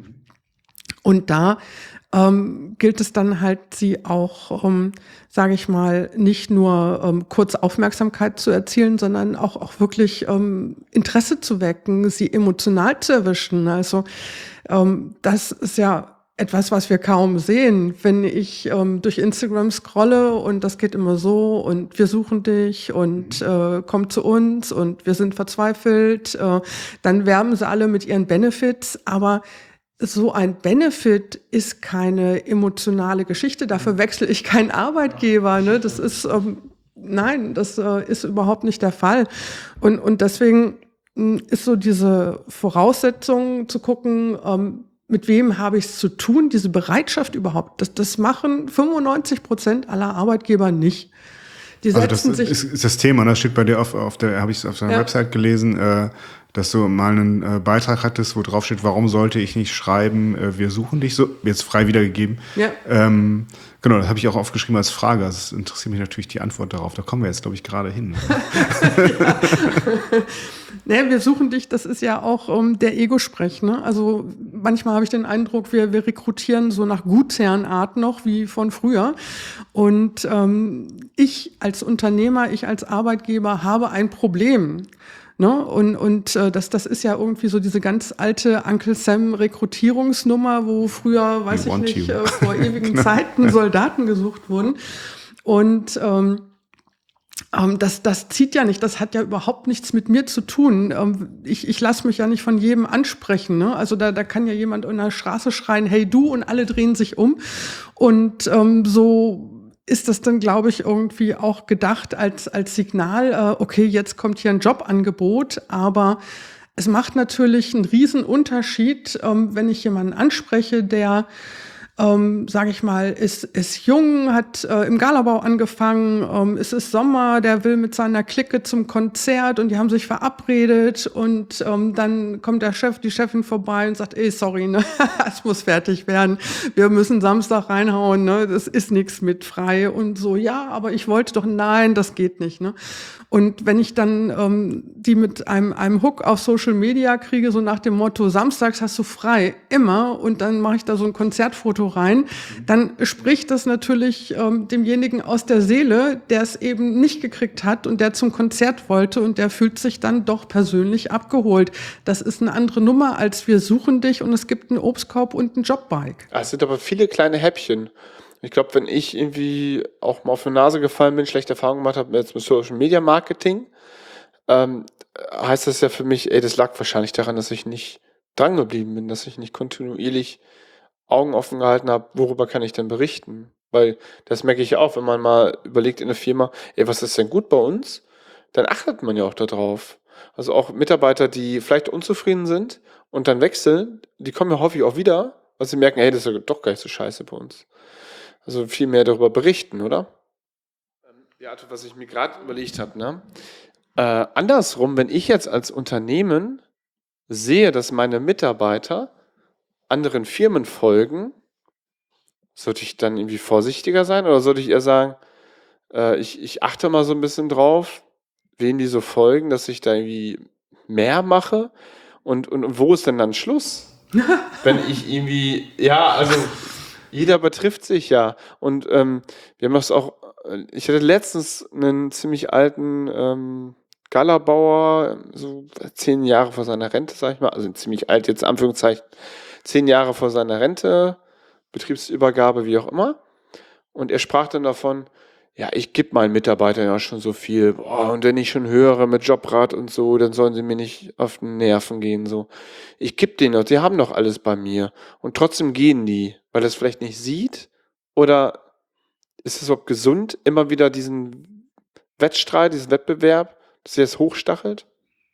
Und da Ähm, gilt es dann halt, sie auch, ähm, sage ich mal, nicht nur ähm, kurz Aufmerksamkeit zu erzielen, sondern auch, auch wirklich ähm, Interesse zu wecken, sie emotional zu erwischen. Also ähm, das ist ja etwas, was wir kaum sehen, wenn ich ähm, durch Instagram scrolle und das geht immer so und wir suchen dich und äh, komm zu uns und wir sind verzweifelt, äh, dann werben sie alle mit ihren Benefits, aber so ein Benefit ist keine emotionale Geschichte. Dafür wechsle ich keinen Arbeitgeber. Ne? Das ist, ähm, nein, das äh, ist überhaupt nicht der Fall. Und, und deswegen mh, ist so diese Voraussetzung zu gucken, ähm, mit wem habe ich es zu tun, diese Bereitschaft überhaupt. Das, das machen fünfundneunzig Prozent aller Arbeitgeber nicht. Die also das sich ist, ist das Thema, das steht bei dir auf, auf der, habe ich auf deiner ja. Website gelesen, äh, dass du mal einen äh, Beitrag hattest, wo drauf steht, warum sollte ich nicht schreiben, äh, wir suchen dich, so jetzt frei wiedergegeben. Ja. Ähm, genau, das habe ich auch aufgeschrieben als Frage. Das interessiert mich natürlich die Antwort darauf. Da kommen wir jetzt, glaube ich, gerade hin. ja. Ne, wir suchen dich, das ist ja auch um, der Ego-Sprech. Ne? Also manchmal habe ich den Eindruck, wir, wir rekrutieren so nach Gutsherrenart noch wie von früher. Und ähm, ich als Unternehmer, ich als Arbeitgeber habe ein Problem. Ne? Und, und äh, das, das ist ja irgendwie so diese ganz alte Uncle Sam-Rekrutierungsnummer, wo früher, weiß ich nicht, äh, vor ewigen genau. Zeiten Soldaten gesucht wurden. Und ähm, ähm, das, das zieht ja nicht, das hat ja überhaupt nichts mit mir zu tun. Ähm, ich ich lasse mich ja nicht von jedem ansprechen. Ne? Also da, da kann ja jemand in der Straße schreien, hey du, und alle drehen sich um. Und ähm, so ist das dann, glaube ich, irgendwie auch gedacht als, als Signal, äh, okay, jetzt kommt hier ein Jobangebot, aber es macht natürlich einen riesen Unterschied, ähm, wenn ich jemanden anspreche, der Ähm, sage ich mal, ist, ist jung, hat äh, im Galabau angefangen, ähm, es ist Sommer, der will mit seiner Clique zum Konzert und die haben sich verabredet und ähm, dann kommt der Chef, die Chefin vorbei und sagt, ey, sorry, ne, es muss fertig werden, wir müssen Samstag reinhauen, ne, das ist nichts mit frei und so, ja, aber ich wollte doch, nein, das geht nicht, ne. Und wenn ich dann ähm, die mit einem, einem Hook auf Social Media kriege, so nach dem Motto, samstags hast du frei, immer, und dann mache ich da so ein Konzertfoto rein, dann spricht das natürlich ähm, demjenigen aus der Seele, der es eben nicht gekriegt hat und der zum Konzert wollte, und der fühlt sich dann doch persönlich abgeholt. Das ist eine andere Nummer, als wir suchen dich und es gibt einen Obstkorb und ein Jobbike. Es sind aber viele kleine Häppchen. Ich glaube, wenn ich irgendwie auch mal auf die Nase gefallen bin, schlechte Erfahrungen gemacht habe jetzt mit Social Media Marketing, ähm, heißt das ja für mich, ey, das lag wahrscheinlich daran, dass ich nicht dran geblieben bin, dass ich nicht kontinuierlich Augen offen gehalten habe, worüber kann ich denn berichten? Weil das merke ich auch, wenn man mal überlegt in der Firma, ey, was ist denn gut bei uns? Dann achtet man ja auch darauf. Also auch Mitarbeiter, die vielleicht unzufrieden sind und dann wechseln, die kommen ja häufig auch wieder, weil sie merken, hey, das ist ja doch gar nicht so scheiße bei uns. Also viel mehr darüber berichten, oder? Ja, also was ich mir gerade überlegt habe, ne? Äh, andersrum, wenn ich jetzt als Unternehmen sehe, dass meine Mitarbeiter anderen Firmen folgen, sollte ich dann irgendwie vorsichtiger sein oder sollte ich eher sagen, äh, ich, ich achte mal so ein bisschen drauf, wen die so folgen, dass ich da irgendwie mehr mache und, und, und wo ist denn dann Schluss? Wenn ich irgendwie, ja, also jeder betrifft sich ja. Und ähm, wir haben das auch, ich hatte letztens einen ziemlich alten ähm, Galabauer, so zehn Jahre vor seiner Rente, sag ich mal, also ziemlich alt, jetzt Anführungszeichen, zehn Jahre vor seiner Rente, Betriebsübergabe, wie auch immer. Und er sprach dann davon, ja, ich gebe meinen Mitarbeitern ja schon so viel. Boah, und wenn ich schon höre mit Jobrat und so, dann sollen sie mir nicht auf den Nerven gehen. So, ich gebe denen doch, die haben doch alles bei mir. Und trotzdem gehen die, weil er es vielleicht nicht sieht. Oder ist es überhaupt gesund, immer wieder diesen Wettstreit, diesen Wettbewerb, dass er es hochstachelt?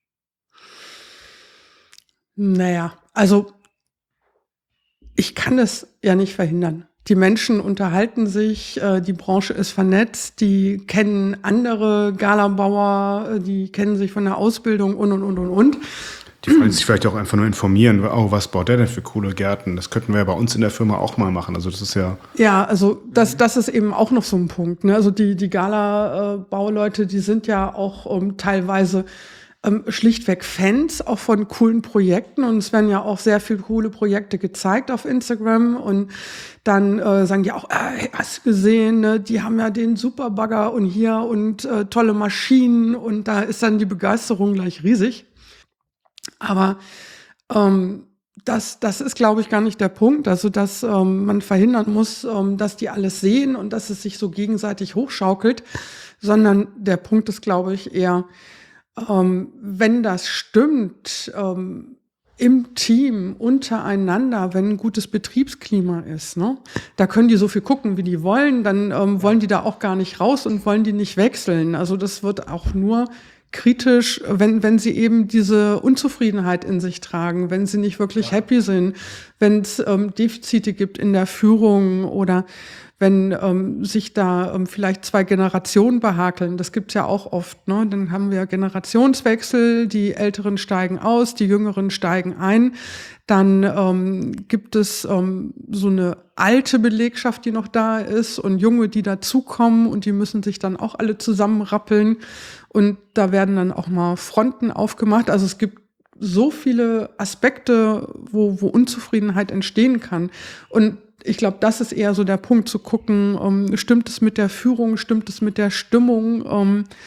Naja, also ich kann es ja nicht verhindern. Die Menschen unterhalten sich, äh, die Branche ist vernetzt, die kennen andere Galabauer, die kennen sich von der Ausbildung und, und, und, und, und. Die wollen sich vielleicht auch einfach nur informieren, oh, was baut der denn für coole Gärten? Das könnten wir ja bei uns in der Firma auch mal machen. Also das ist ja... Ja, also das, das ist eben auch noch so ein Punkt. Ne? Also die, die Gala-Bauleute, die sind ja auch um, teilweise ähm, schlichtweg Fans auch von coolen Projekten, und es werden ja auch sehr viele coole Projekte gezeigt auf Instagram, und dann äh, sagen die auch, äh, hast du gesehen, ne? Die haben ja den Superbagger und hier und äh, tolle Maschinen, und da ist dann die Begeisterung gleich riesig. Aber ähm, das, das ist, glaube ich, gar nicht der Punkt. Also, dass ähm, man verhindern muss, ähm, dass die alles sehen und dass es sich so gegenseitig hochschaukelt, sondern der Punkt ist, glaube ich, eher, ähm, wenn das stimmt, ähm, im Team, untereinander, wenn ein gutes Betriebsklima ist, ne? Da können die so viel gucken, wie die wollen, dann ähm, wollen die da auch gar nicht raus und wollen die nicht wechseln. Also das wird auch nur kritisch, wenn, wenn sie eben diese Unzufriedenheit in sich tragen, wenn sie nicht wirklich ja. happy sind, wenn es ähm, Defizite gibt in der Führung oder wenn ähm, sich da ähm, vielleicht zwei Generationen behakeln. Das gibt's ja auch oft, ne? Dann haben wir Generationswechsel, die Älteren steigen aus, die Jüngeren steigen ein. Dann ähm, gibt es ähm, so eine alte Belegschaft, die noch da ist, und Junge, die dazukommen, und die müssen sich dann auch alle zusammenrappeln. Und da werden dann auch mal Fronten aufgemacht. Also es gibt so viele Aspekte, wo, wo Unzufriedenheit entstehen kann. Und ich glaube, das ist eher so der Punkt, zu gucken, um, stimmt es mit der Führung, stimmt es mit der Stimmung, um,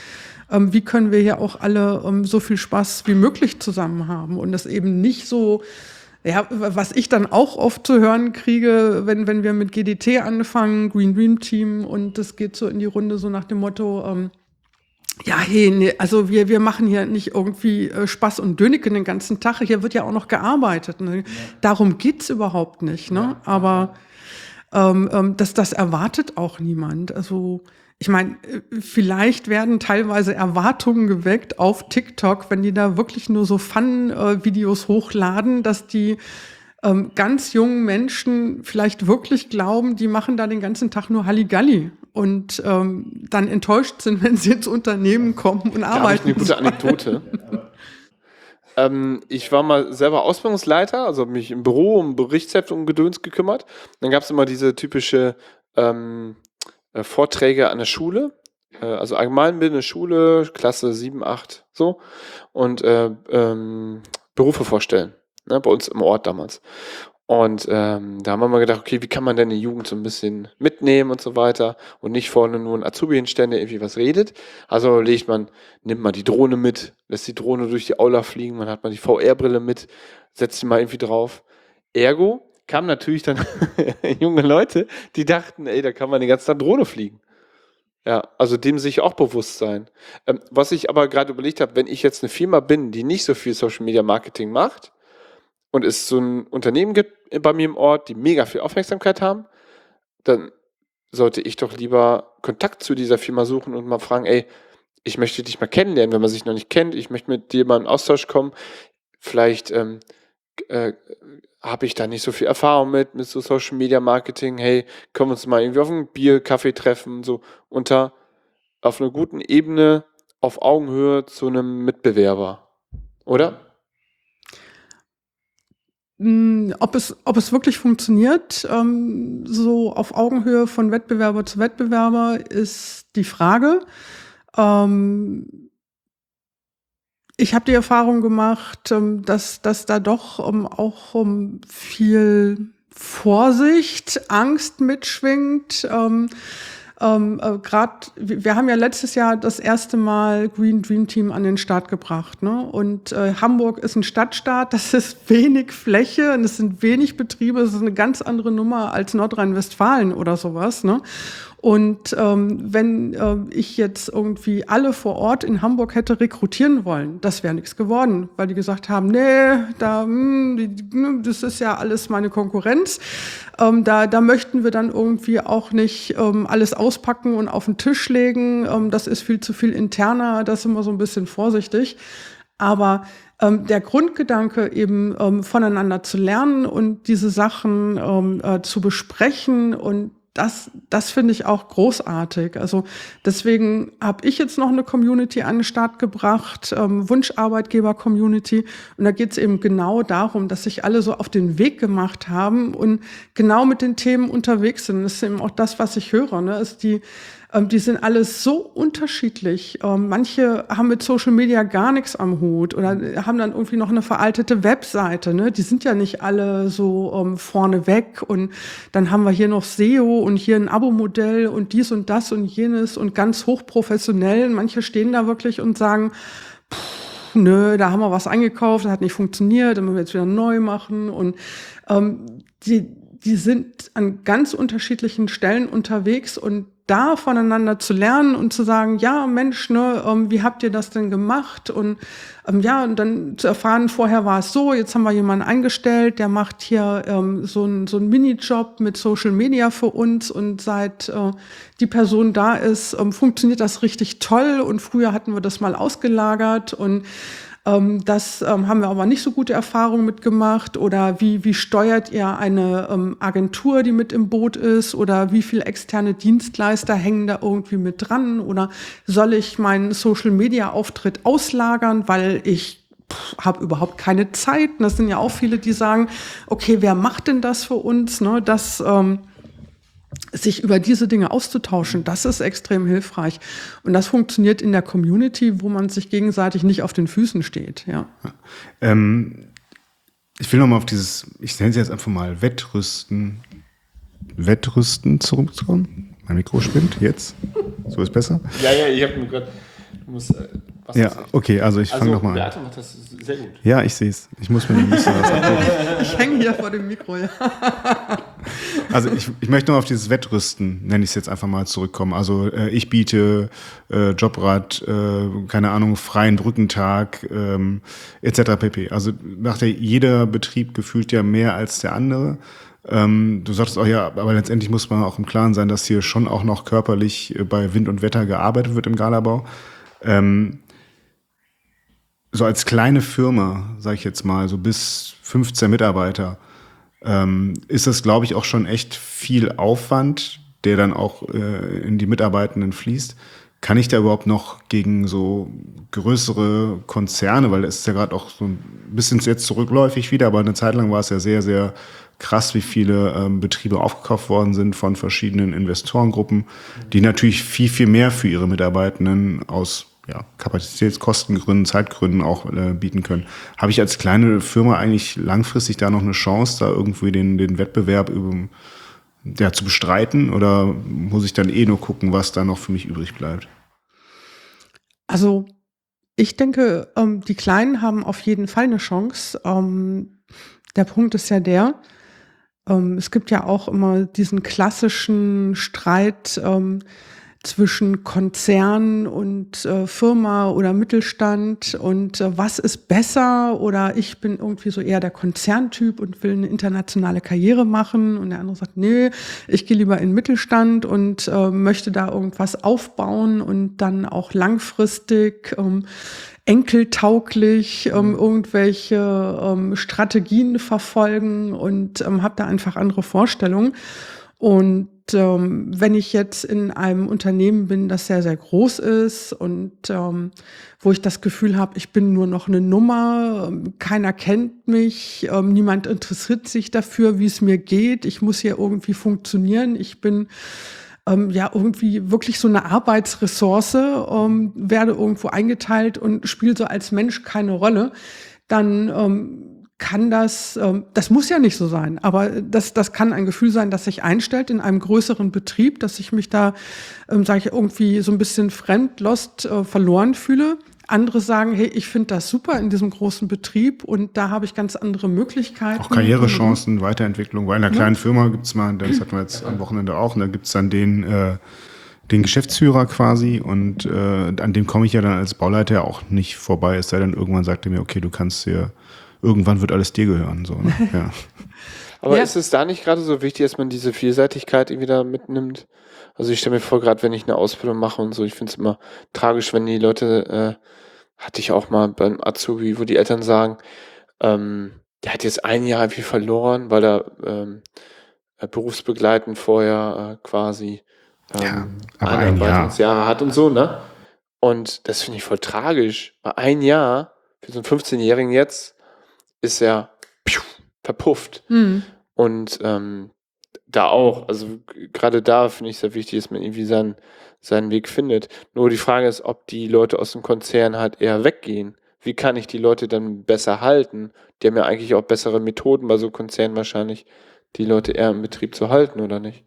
ähm, wie können wir hier auch alle ähm, so viel Spaß wie möglich zusammen haben und das eben nicht so, ja, was ich dann auch oft zu hören kriege, wenn, wenn wir mit G D T anfangen, Green Dream Team, und das geht so in die Runde so nach dem Motto, ähm, ja, hey, nee, also wir, wir machen hier nicht irgendwie äh, Spaß und Döneke den ganzen Tag, hier wird ja auch noch gearbeitet. Ne? Ja. Darum geht's überhaupt nicht, ne? Ja. Aber ähm, ähm, das, das erwartet auch niemand. Also ich meine, vielleicht werden teilweise Erwartungen geweckt auf TikTok, wenn die da wirklich nur so Fun-Videos hochladen, dass die ähm, ganz jungen Menschen vielleicht wirklich glauben, die machen da den ganzen Tag nur Halligalli und ähm, dann enttäuscht sind, wenn sie ins Unternehmen kommen und da arbeiten. Habe ich eine gute Anekdote. ähm, ich war mal selber Ausbildungsleiter, also habe mich im Büro um Berichtsheft und Gedöns gekümmert. Dann gab es immer diese typische ähm, Vorträge an der Schule, äh, also allgemeinbildende Schule, Klasse sieben, acht, so, und äh, ähm, Berufe vorstellen, ne, bei uns im Ort damals. Und ähm, da haben wir mal gedacht, okay, wie kann man denn die Jugend so ein bisschen mitnehmen und so weiter und nicht vorne nur ein Azubi hinstellen, der irgendwie was redet. Also legt man, nimmt man die Drohne mit, lässt die Drohne durch die Aula fliegen, man hat mal die V R-Brille mit, setzt die mal irgendwie drauf. Ergo kamen natürlich dann junge Leute, die dachten, ey, da kann man den ganzen Tag Drohne fliegen. Ja, also dem sich auch bewusst sein. Ähm, was ich aber gerade überlegt habe, wenn ich jetzt eine Firma bin, die nicht so viel Social Media Marketing macht und es so ein Unternehmen gibt bei mir im Ort, die mega viel Aufmerksamkeit haben, dann sollte ich doch lieber Kontakt zu dieser Firma suchen und mal fragen, ey, ich möchte dich mal kennenlernen, wenn man sich noch nicht kennt, ich möchte mit dir mal in Austausch kommen, vielleicht ähm, äh, habe ich da nicht so viel Erfahrung mit, mit so Social Media Marketing, hey, können wir uns mal irgendwie auf ein Bier, Kaffee treffen, so unter, auf einer guten Ebene, auf Augenhöhe zu einem Mitbewerber, oder? Ob es, ob es wirklich funktioniert, ähm, so auf Augenhöhe von Wettbewerber zu Wettbewerber, ist die Frage. Ähm, ich habe die Erfahrung gemacht, ähm, dass, dass da doch ähm, auch ähm, viel Vorsicht, Angst mitschwingt. Ähm, Ähm, äh, Gerade, wir haben ja letztes Jahr das erste Mal Green Dream Team an den Start gebracht, ne? Und äh, Hamburg ist ein Stadtstaat, das ist wenig Fläche und es sind wenig Betriebe, das ist eine ganz andere Nummer als Nordrhein-Westfalen oder sowas, ne? Und ähm, wenn äh, ich jetzt irgendwie alle vor Ort in Hamburg hätte rekrutieren wollen, das wäre nichts geworden, weil die gesagt haben, nee, da, mh, das ist ja alles meine Konkurrenz. Ähm, da, da möchten wir dann irgendwie auch nicht ähm, alles auspacken und auf den Tisch legen. Ähm, das ist viel zu viel interner, das sind wir so ein bisschen vorsichtig. Aber ähm, der Grundgedanke eben ähm, voneinander zu lernen und diese Sachen ähm, äh, zu besprechen, und Das, das finde ich auch großartig. Also deswegen habe ich jetzt noch eine Community an den Start gebracht, ähm, Wunscharbeitgeber-Community. Und da geht es eben genau darum, dass sich alle so auf den Weg gemacht haben und genau mit den Themen unterwegs sind. Das ist eben auch das, was ich höre, ne? Ist die, ähm, die sind alle so unterschiedlich. Ähm, manche haben mit Social Media gar nichts am Hut oder haben dann irgendwie noch eine veraltete Webseite, ne? Die sind ja nicht alle so ähm, vorne weg. Und dann haben wir hier noch S E O und hier ein Abo-Modell und dies und das und jenes und ganz hochprofessionell. Manche stehen da wirklich und sagen, pff, nö, da haben wir was eingekauft, das hat nicht funktioniert, dann müssen wir jetzt wieder neu machen. Und ähm, die, die sind an ganz unterschiedlichen Stellen unterwegs, und da voneinander zu lernen und zu sagen, ja Mensch, ne, ähm, wie habt ihr das denn gemacht? Und ähm, ja, und dann zu erfahren, vorher war es so, jetzt haben wir jemanden eingestellt, der macht hier ähm, so einen so einen Minijob mit Social Media für uns, und seit äh, die Person da ist, ähm, funktioniert das richtig toll, und früher hatten wir das mal ausgelagert, und Ähm, das ähm, haben wir aber nicht so gute Erfahrungen mitgemacht. Oder wie, wie steuert ihr eine ähm, Agentur, die mit im Boot ist? Oder wie viele externe Dienstleister hängen da irgendwie mit dran? Oder soll ich meinen Social-Media-Auftritt auslagern, weil ich habe überhaupt keine Zeit? Und das sind ja auch viele, die sagen, okay, wer macht denn das für uns? Ne, das... Ähm, sich über diese Dinge auszutauschen, das ist extrem hilfreich. Und das funktioniert in der Community, wo man sich gegenseitig nicht auf den Füßen steht. Ja. Ähm, ich will nochmal auf dieses, ich nenne es jetzt einfach mal Wettrüsten, Wettrüsten zurückzukommen. Mein Mikro spinnt, jetzt. So ist besser. Ja, ja, ich habe mir gerade Du musst, äh, was Ja, ist echt? okay, also ich fange Also, nochmal an. Beate macht das sehr gut. Ja, ich sehe es. Ich muss mir ein bisschen was abgucken. Ich hänge hier vor dem Mikro, ja. Also ich, ich möchte nur auf dieses Wettrüsten, nenne ich es jetzt einfach mal, zurückkommen. Also äh, ich biete äh, Jobrad, äh, keine Ahnung, freien Brückentag, ähm, et cetera pp. Also macht ja jeder Betrieb gefühlt ja mehr als der andere. Ähm, du sagtest auch, ja, aber letztendlich muss man auch im Klaren sein, dass hier schon auch noch körperlich äh, bei Wind und Wetter gearbeitet wird im Galabau. Ähm, so als kleine Firma, sage ich jetzt mal, so bis fünfzehn Mitarbeiter, ähm, ist das, glaube ich, auch schon echt viel Aufwand, der dann auch äh, in die Mitarbeitenden fließt. Kann ich da überhaupt noch gegen so größere Konzerne, weil das ist ja gerade auch so ein bisschen jetzt zurückläufig wieder, aber eine Zeit lang war es ja sehr, sehr krass, wie viele ähm, Betriebe aufgekauft worden sind von verschiedenen Investorengruppen, die natürlich viel, viel mehr für ihre Mitarbeitenden aus ja, Kapazitätskostengründen, Zeitgründen auch äh, bieten können. Habe ich als kleine Firma eigentlich langfristig da noch eine Chance, da irgendwie den, den Wettbewerb über, ja, zu bestreiten, oder muss ich dann eh nur gucken, was da noch für mich übrig bleibt? Also ich denke, ähm, die Kleinen haben auf jeden Fall eine Chance. Ähm, der Punkt ist ja der, ähm, es gibt ja auch immer diesen klassischen Streit ähm, zwischen Konzern und äh, Firma oder Mittelstand und äh, was ist besser, oder ich bin irgendwie so eher der Konzerntyp und will eine internationale Karriere machen und der andere sagt, nee, ich gehe lieber in den Mittelstand und äh, möchte da irgendwas aufbauen und dann auch langfristig ähm, enkeltauglich ähm, irgendwelche ähm, Strategien verfolgen und ähm, habe da einfach andere Vorstellungen. Und ähm, wenn ich jetzt in einem Unternehmen bin, das sehr, sehr groß ist und ähm, wo ich das Gefühl habe, ich bin nur noch eine Nummer, ähm, keiner kennt mich, ähm, niemand interessiert sich dafür, wie es mir geht, ich muss hier irgendwie funktionieren, ich bin ähm, ja irgendwie wirklich so eine Arbeitsressource, ähm, werde irgendwo eingeteilt und spiele so als Mensch keine Rolle, dann ähm, kann das, ähm, das muss ja nicht so sein, aber das, das kann ein Gefühl sein, das sich einstellt in einem größeren Betrieb, dass ich mich da, ähm, sage ich, irgendwie so ein bisschen fremd, lost, äh, verloren fühle. Andere sagen, hey, ich finde das super in diesem großen Betrieb und da habe ich ganz andere Möglichkeiten. Auch Karrierechancen, Weiterentwicklung, weil in einer kleinen Firma gibt es mal, das hatten wir jetzt am Wochenende auch, und da gibt es dann den, äh, den Geschäftsführer quasi, und äh, an dem komme ich ja dann als Bauleiter auch nicht vorbei, es sei denn, irgendwann sagt er mir, okay, du kannst hier, irgendwann wird alles dir gehören. So, ne? Ja. Aber Ja. ist es da nicht gerade so wichtig, dass man diese Vielseitigkeit irgendwie da mitnimmt? Also ich stelle mir vor, gerade wenn ich eine Ausbildung mache und so, ich finde es immer tragisch, wenn die Leute, äh, hatte ich auch mal beim Azubi, wo die Eltern sagen, ähm, der hat jetzt ein Jahr irgendwie verloren, weil er ähm, äh, berufsbegleitend vorher äh, quasi ähm, Ja, aber ein Jahr. Einarbeitungsjahre hat und so, ne? Und das finde ich voll tragisch. Weil ein Jahr für so einen fünfzehnjährigen jetzt ist er piu, verpufft. Hm. Und ähm, da auch, also g- gerade da finde ich es sehr wichtig, dass man irgendwie seinen, seinen Weg findet. Nur die Frage ist, ob die Leute aus dem Konzern halt eher weggehen. Wie kann ich die Leute dann besser halten? Die haben ja eigentlich auch bessere Methoden bei so Konzernen wahrscheinlich, die Leute eher im Betrieb zu halten, oder nicht?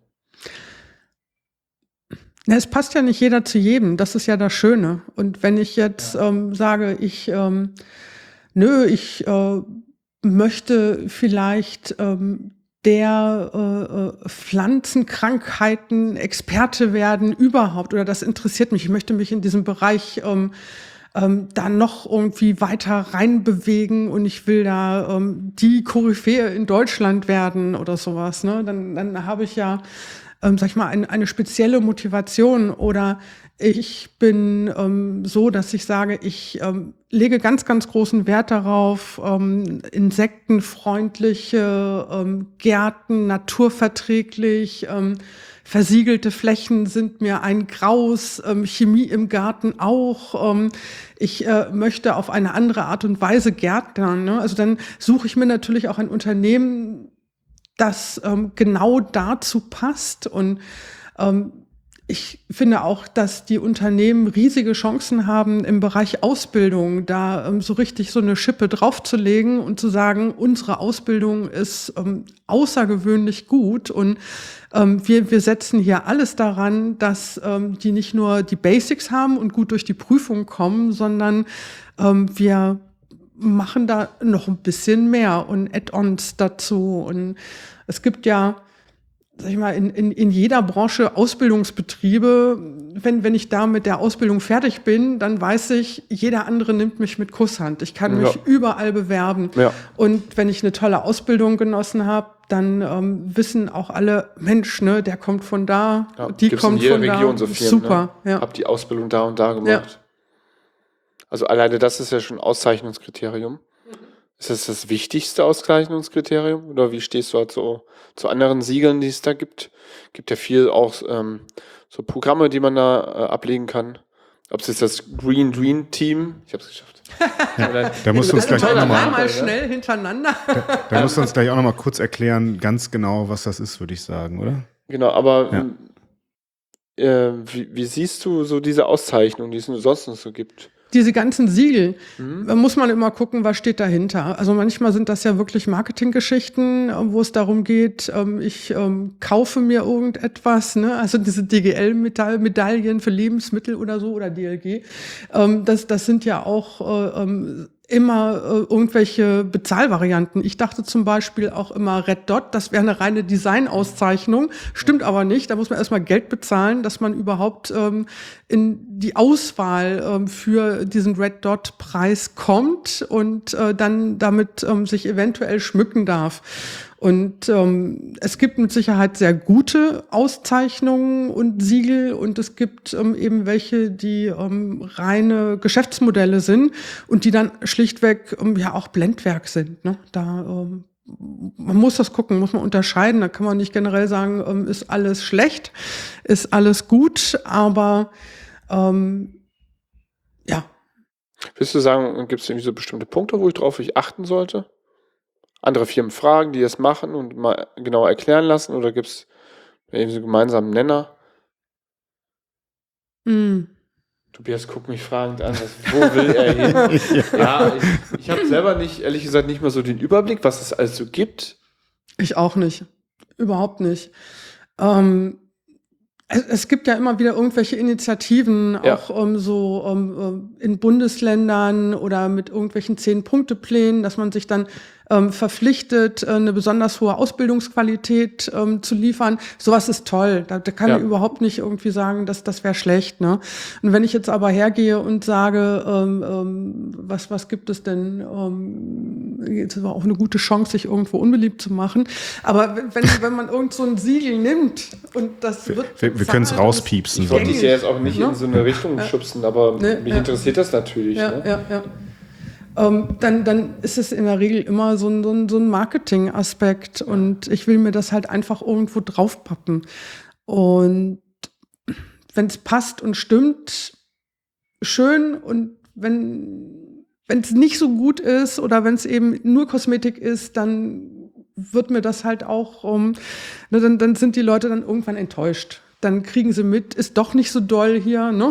Na, es passt ja nicht jeder zu jedem, das ist ja das Schöne. Und wenn ich jetzt ähm, sage, ich, ähm, nö, ich äh, möchte vielleicht ähm, der äh, äh, Pflanzenkrankheiten-Experte werden überhaupt, oder das interessiert mich, ich möchte mich in diesem Bereich ähm, ähm, da noch irgendwie weiter reinbewegen und ich will da ähm, die Koryphäe in Deutschland werden oder sowas, ne? Dann, dann habe ich ja, ähm, sag ich mal, ein, eine spezielle Motivation. Oder ich bin ähm, so, dass ich sage, ich ähm, lege ganz, ganz großen Wert darauf, ähm, insektenfreundliche ähm, Gärten, naturverträglich, ähm, versiegelte Flächen sind mir ein Graus, ähm, Chemie im Garten auch. Ähm, ich äh, möchte auf eine andere Art und Weise gärtnern, ne? Also dann suche ich mir natürlich auch ein Unternehmen, das ähm, genau dazu passt. Und ähm, ich finde auch, dass die Unternehmen riesige Chancen haben, im Bereich Ausbildung da ähm, so richtig so eine Schippe draufzulegen und zu sagen, unsere Ausbildung ist ähm, außergewöhnlich gut und ähm, wir, wir setzen hier alles daran, dass ähm, die nicht nur die Basics haben und gut durch die Prüfung kommen, sondern ähm, wir machen da noch ein bisschen mehr und Add-ons dazu. Und es gibt ja, sag ich mal, in, in, in jeder Branche Ausbildungsbetriebe. Wenn, wenn ich da mit der Ausbildung fertig bin, dann weiß ich, jeder andere nimmt mich mit Kusshand. Ich kann mich Ja. überall bewerben. Ja. Und wenn ich eine tolle Ausbildung genossen habe, dann ähm, wissen auch alle, Mensch, ne, der kommt von da, Ja, die gibt's kommt in jeder von Region da. so Firmen, Super, ne? ja. Hab die Ausbildung da und da gemacht. Ja. Also alleine das ist ja schon ein Auszeichnungskriterium. Ist das das wichtigste Auszeichnungskriterium? Oder wie stehst du halt so zu anderen Siegeln, die es da gibt? Gibt ja viel auch ähm, so Programme, die man da äh, ablegen kann. Ob es jetzt das Green Dream Team, ich habe es geschafft. Oder, Da musst du uns gleich auch Also nochmal dreimal schnell hintereinander. da musst du uns gleich auch noch mal kurz erklären, ganz genau, was das ist, würde ich sagen, oder? Genau, aber Ja. äh, wie, wie siehst du so diese Auszeichnungen, die es sonst noch so gibt? Diese ganzen Siegel, Mhm. da muss man immer gucken, was steht dahinter. Also manchmal sind das ja wirklich Marketinggeschichten, äh, wo es darum geht, ähm, ich ähm, kaufe mir irgendetwas, ne? Also diese D G L-Medaillen für Lebensmittel oder so oder D L G. Ähm, das, das sind ja auch äh, ähm, immer äh, irgendwelche Bezahlvarianten. Ich dachte zum Beispiel auch immer Red Dot, das wäre eine reine Designauszeichnung. Stimmt aber nicht. Da muss man erstmal Geld bezahlen, dass man überhaupt ähm, in die Auswahl ähm, für diesen Red Dot Preis kommt und äh, dann damit ähm, sich eventuell schmücken darf. Und ähm, es gibt mit Sicherheit sehr gute Auszeichnungen und Siegel und es gibt ähm, eben welche, die ähm, reine Geschäftsmodelle sind und die dann schlichtweg ähm, ja auch Blendwerk sind. Ne? Da ähm, man muss das gucken, muss man unterscheiden. Da kann man nicht generell sagen, ähm, ist alles schlecht, ist alles gut, aber ähm, ja. Willst du sagen, gibt es irgendwie so bestimmte Punkte, wo ich drauf ich achten sollte? Andere Firmen fragen, die es machen und mal genau erklären lassen? Oder gibt es irgendwie so gemeinsamen Nenner? Mm. Tobias guckt mich fragend an, was, wo will er hin? Ja, ich, ich habe selber nicht, ehrlich gesagt, nicht mehr so den Überblick, was es alles so gibt. Ich auch nicht. Überhaupt nicht. Ähm, es, es gibt ja immer wieder irgendwelche Initiativen, Ja. auch ähm, so ähm, äh, in Bundesländern oder mit irgendwelchen Zehn-Punkte-Plänen, dass man sich dann ähm, verpflichtet, äh, eine besonders hohe Ausbildungsqualität ähm, zu liefern. Sowas ist toll. Da, da kann Ja. ich überhaupt nicht irgendwie sagen, dass das wäre schlecht. Ne? Und wenn ich jetzt aber hergehe und sage, ähm, ähm, was, was gibt es denn, ähm, jetzt war auch eine gute Chance, sich irgendwo unbeliebt zu machen. Aber wenn, wenn man irgend so ein Siegel nimmt und das wird Wir, wir können es bezahlt, rauspiepsen. Ich wollte dich ja jetzt auch nicht Ne? in so eine Richtung schubsen, aber Ne, mich ja. interessiert das natürlich. Ja, ne? ja, ja. Ähm, dann, dann ist es in der Regel immer so ein, so ein, so ein Marketing-Aspekt und ich will mir das halt einfach irgendwo draufpappen. Und wenn es passt und stimmt, schön, und wenn wenn es nicht so gut ist oder wenn es eben nur Kosmetik ist, dann wird mir das halt auch, um, ne, dann, dann sind die Leute dann irgendwann enttäuscht. Dann kriegen sie mit, ist doch nicht so doll hier, ne?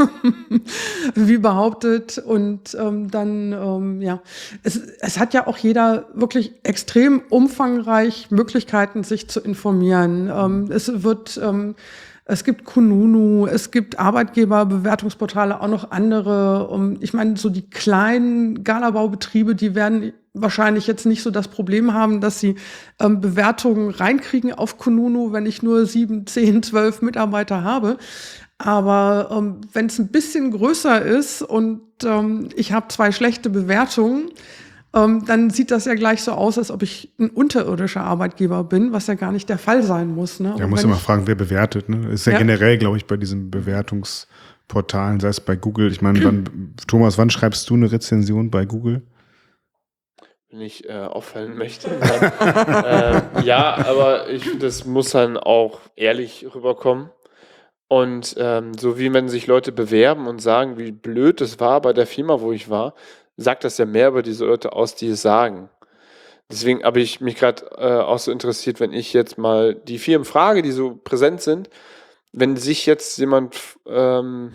wie behauptet. Und ähm, dann, ähm, ja, es, es hat ja auch jeder wirklich extrem umfangreich Möglichkeiten, sich zu informieren. Ähm, es wird, ähm, es gibt Kununu, es gibt Arbeitgeberbewertungsportale, auch noch andere. Um, ich meine, so die kleinen Galabaubetriebe, die werden wahrscheinlich jetzt nicht so das Problem haben, dass sie ähm, Bewertungen reinkriegen auf Kununu, wenn ich nur sieben, zehn, zwölf Mitarbeiter habe. Aber ähm, wenn es ein bisschen größer ist und ähm, ich habe zwei schlechte Bewertungen, ähm, dann sieht das ja gleich so aus, als ob ich ein unterirdischer Arbeitgeber bin, was ja gar nicht der Fall sein muss. Ne? Ja, Und muss wenn immer ich- fragen, wer bewertet. Ne? Ist ja, Ja. generell, glaube ich, bei diesen Bewertungsportalen, sei es bei Google. Ich meine, wann, Thomas, wann schreibst du eine Rezension bei Google? Wenn ich äh, auffallen möchte. Dann, äh, ja, aber ich finde, das muss dann auch ehrlich rüberkommen. Und ähm, so wie wenn sich Leute bewerben und sagen, wie blöd es war bei der Firma, wo ich war, sagt das ja mehr über diese Leute aus, die es sagen. Deswegen habe ich mich gerade äh, auch so interessiert, wenn ich jetzt mal die Firmen frage, die so präsent sind, wenn sich jetzt jemand, ähm,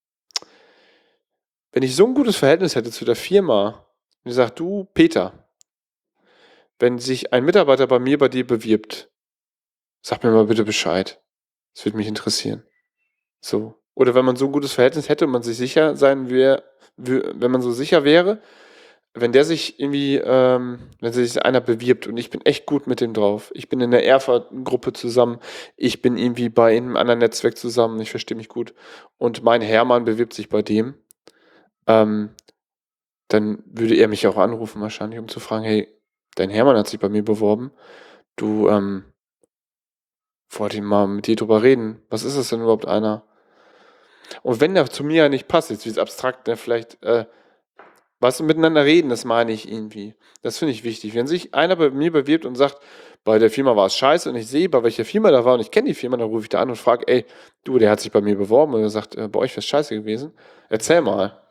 wenn ich so ein gutes Verhältnis hätte zu der Firma und ich sage, du, Peter, wenn sich ein Mitarbeiter bei mir, bei dir bewirbt, sag mir mal bitte Bescheid. Das würde mich interessieren. So. Oder wenn man so ein gutes Verhältnis hätte und man sich sicher sein wäre, wenn man so sicher wäre, wenn der sich irgendwie, ähm, wenn sich einer bewirbt und ich bin echt gut mit dem drauf, ich bin in der Erfa-Gruppe zusammen, ich bin irgendwie bei einem anderen Netzwerk zusammen, ich verstehe mich gut und mein Hermann bewirbt sich bei dem, ähm, dann würde er mich auch anrufen wahrscheinlich, um zu fragen, hey, dein Hermann hat sich bei mir beworben, du, ähm, wollte ich mal mit dir drüber reden, was ist das denn überhaupt einer? Und wenn der zu mir ja nicht passt, jetzt wie es abstrakt, ne, vielleicht, äh, was miteinander reden, das meine ich irgendwie. Das finde ich wichtig. Wenn sich einer bei mir bewirbt und sagt, bei der Firma war es scheiße und ich sehe, bei welcher Firma da war und ich kenne die Firma, dann rufe ich da an und frage, ey, du, der hat sich bei mir beworben und er sagt, äh, bei euch wäre es scheiße gewesen. Erzähl mal.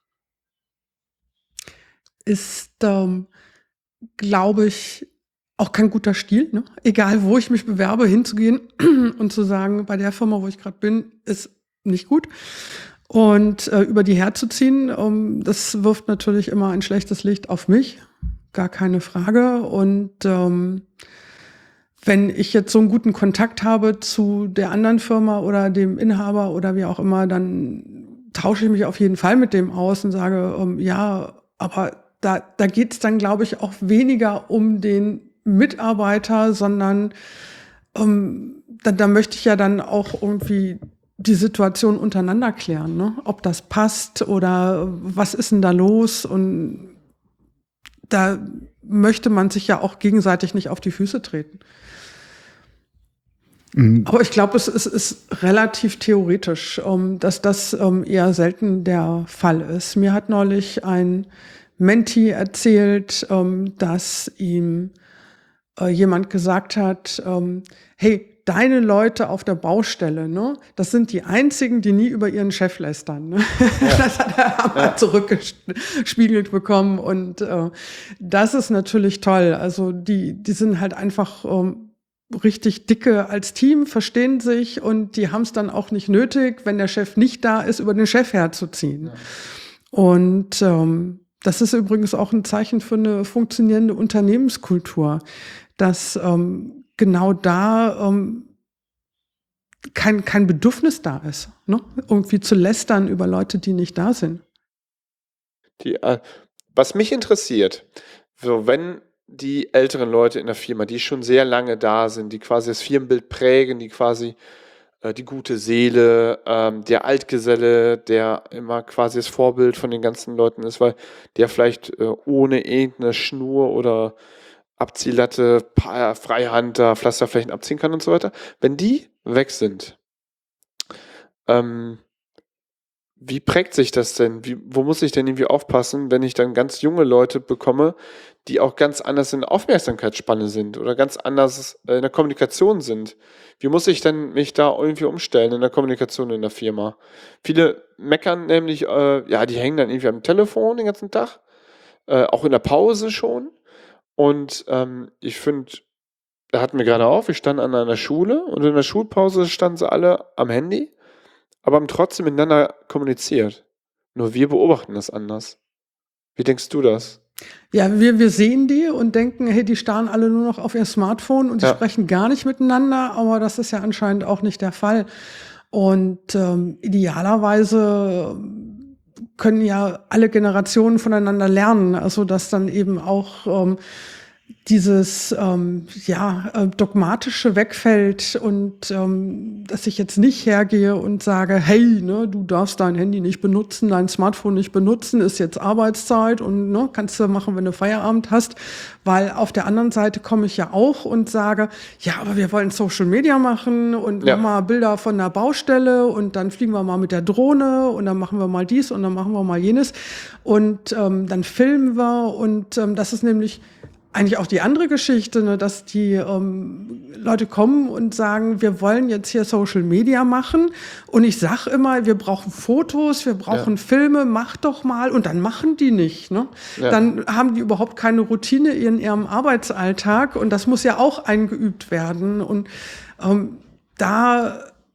Ist, ähm, glaube ich, auch kein guter Stil, ne? Egal, wo ich mich bewerbe, hinzugehen und zu sagen, bei der Firma, wo ich gerade bin, ist nicht gut. Und äh, über die herzuziehen, ähm, das wirft natürlich immer ein schlechtes Licht auf mich, gar keine Frage. Und ähm, wenn ich jetzt so einen guten Kontakt habe zu der anderen Firma oder dem Inhaber oder wie auch immer, dann tausche ich mich auf jeden Fall mit dem aus und sage, ähm, ja, aber da, da geht es dann, glaube ich, auch weniger um den Mitarbeiter, sondern ähm, da, da möchte ich ja dann auch irgendwie die Situation untereinander klären, ne? Ob das passt oder was ist denn da los? Und da möchte man sich ja auch gegenseitig nicht auf die Füße treten. Mhm. Aber ich glaube, es, es ist relativ theoretisch, um, dass das um, eher selten der Fall ist. Mir hat neulich ein Mentee erzählt, um, dass ihm uh, jemand gesagt hat, um, hey, deine Leute auf der Baustelle, ne, das sind die einzigen, die nie über ihren Chef lästern. Ne? Ja. Das hat er aber ja. zurückgespiegelt bekommen und uh, das ist natürlich toll. Also die, die sind halt einfach um, richtig dicke als Team, verstehen sich und die haben es dann auch nicht nötig, wenn der Chef nicht da ist, über den Chef herzuziehen. Ja. Und ähm, das ist übrigens auch ein Zeichen für eine funktionierende Unternehmenskultur, dass ähm, genau da ähm, kein, kein Bedürfnis da ist, ne? Irgendwie zu lästern über Leute, die nicht da sind. Die, äh, was mich interessiert, so wenn die älteren Leute in der Firma, die schon sehr lange da sind, die quasi das Firmenbild prägen, die quasi äh, die gute Seele, ähm, der Altgeselle, der immer quasi das Vorbild von den ganzen Leuten ist, weil der vielleicht äh, ohne irgendeine Schnur oder Abziehlatte, Freihand da Pflasterflächen abziehen kann und so weiter. Wenn die weg sind, ähm, wie prägt sich das denn? Wie, wo muss ich denn irgendwie aufpassen, wenn ich dann ganz junge Leute bekomme, die auch ganz anders in der Aufmerksamkeitsspanne sind oder ganz anders in der Kommunikation sind? Wie muss ich denn mich da irgendwie umstellen in der Kommunikation in der Firma? Viele meckern nämlich, äh, ja, die hängen dann irgendwie am Telefon den ganzen Tag, äh, auch in der Pause schon. Und ähm, ich finde, da hatten wir gerade auf, ich stand an einer Schule und in der Schulpause standen sie alle am Handy, aber haben trotzdem miteinander kommuniziert. Nur wir beobachten das anders. Wie denkst du das? Ja, wir, wir sehen die und denken, hey, die starren alle nur noch auf ihr Smartphone und die ja. sprechen gar nicht miteinander, aber das ist ja anscheinend auch nicht der Fall. Und ähm, idealerweise können ja alle Generationen voneinander lernen, also dass dann eben auch ähm, dieses ähm, ja äh, dogmatische wegfällt und ähm, dass ich jetzt nicht hergehe und sage, hey, ne, du darfst dein Handy nicht benutzen, dein Smartphone nicht benutzen, ist jetzt Arbeitszeit und ne, kannst du machen, wenn du Feierabend hast, weil auf der anderen Seite komme ich ja auch und sage, ja, aber wir wollen Social Media machen und ja. machen mal Bilder von der Baustelle und dann fliegen wir mal mit der Drohne und dann machen wir mal dies und dann machen wir mal jenes und ähm, dann filmen wir und ähm, das ist nämlich eigentlich auch die andere Geschichte, ne, dass die ähm, Leute kommen und sagen, wir wollen jetzt hier Social Media machen. Und ich sag immer, wir brauchen Fotos, wir brauchen ja. Filme, mach doch mal. Und dann machen die nicht. Ne? Ja. Dann haben die überhaupt keine Routine in ihrem Arbeitsalltag. Und das muss ja auch eingeübt werden. Und ähm, da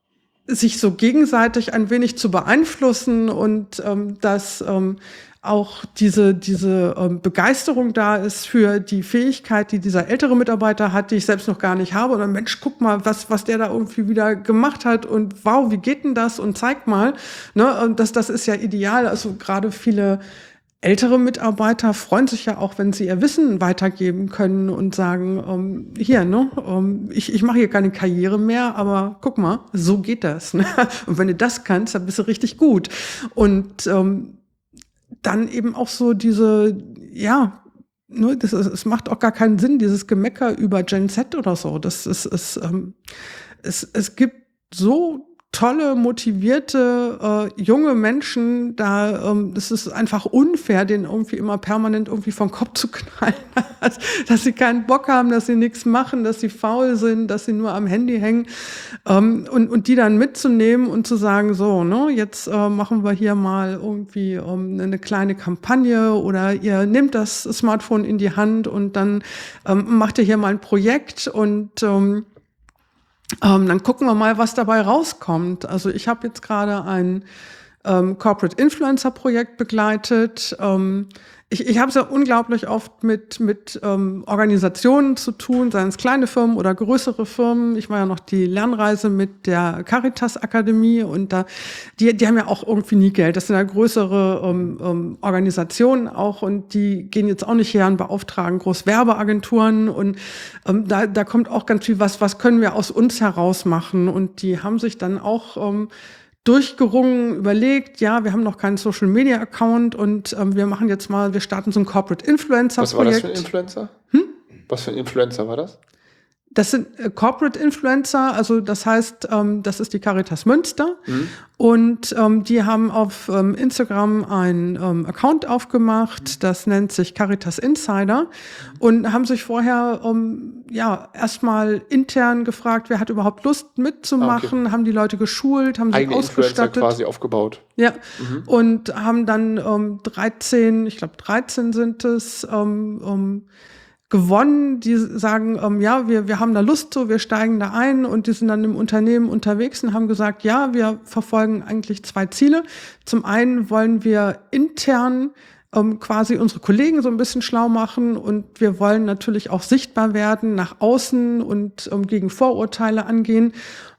sich so gegenseitig ein wenig zu beeinflussen und ähm, dass ähm, auch diese, diese ähm, Begeisterung da ist für die Fähigkeit, die dieser ältere Mitarbeiter hat, die ich selbst noch gar nicht habe. Oder Mensch, guck mal, was, was der da irgendwie wieder gemacht hat und wow, wie geht denn das? Und zeig mal. Ne? Und das, das ist ja ideal. Also gerade viele ältere Mitarbeiter freuen sich ja auch, wenn sie ihr Wissen weitergeben können und sagen, ähm, hier, ne, ähm, ich, ich mache hier keine Karriere mehr, aber guck mal, so geht das. Ne? Und wenn du das kannst, dann bist du richtig gut. Und ähm, dann eben auch so diese, ja, ne, das ist, es macht auch gar keinen Sinn, dieses Gemecker über Gen Z oder so. Das ist, ist ähm, es, es gibt so tolle, motivierte, äh, junge Menschen, da, ähm, das ist einfach unfair, denen irgendwie immer permanent irgendwie vom Kopf zu knallen, dass sie keinen Bock haben, dass sie nichts machen, dass sie faul sind, dass sie nur am Handy hängen, ähm, und, und die dann mitzunehmen und zu sagen, so, ne, jetzt äh, machen wir hier mal irgendwie ähm, eine kleine Kampagne oder ihr nehmt das Smartphone in die Hand und dann ähm, macht ihr hier mal ein Projekt und ähm, Ähm, dann gucken wir mal, was dabei rauskommt. Also ich habe jetzt gerade ein ähm, Corporate Influencer Projekt begleitet. Ähm, ich ich habe es ja unglaublich oft mit mit ähm, Organisationen zu tun, seien es kleine Firmen oder größere Firmen. Ich war ja noch die Lernreise mit der Caritas Akademie und da die die haben ja auch irgendwie nie Geld. Das sind ja größere ähm, ähm, Organisationen auch und die gehen jetzt auch nicht her und beauftragen groß Werbeagenturen und ähm, da da kommt auch ganz viel, was was können wir aus uns heraus machen und die haben sich dann auch ähm, durchgerungen, überlegt, ja, wir haben noch keinen Social-Media-Account und ähm, wir machen jetzt mal, wir starten so ein Corporate Influencer-Projekt. Was war das für ein Influencer? Hm? Was für ein Influencer war das? Das sind äh, Corporate Influencer, also das heißt, ähm, das ist die Caritas Münster mhm. und ähm, die haben auf ähm, Instagram einen ähm, Account aufgemacht, das nennt sich Caritas Insider und haben sich vorher ähm, ja erstmal intern gefragt, wer hat überhaupt Lust mitzumachen, ah, okay. haben die Leute geschult, haben sie ausgestattet. Influencer quasi aufgebaut. Ja, mhm. und haben dann ähm, dreizehn, ich glaube dreizehn sind es, ähm, ähm, gewonnen, die sagen, ähm, ja, wir, wir haben da Lust zu, wir steigen da ein und die sind dann im Unternehmen unterwegs und haben gesagt, ja, wir verfolgen eigentlich zwei Ziele. Zum einen wollen wir intern ähm, quasi unsere Kollegen so ein bisschen schlau machen und wir wollen natürlich auch sichtbar werden nach außen und ähm, gegen Vorurteile angehen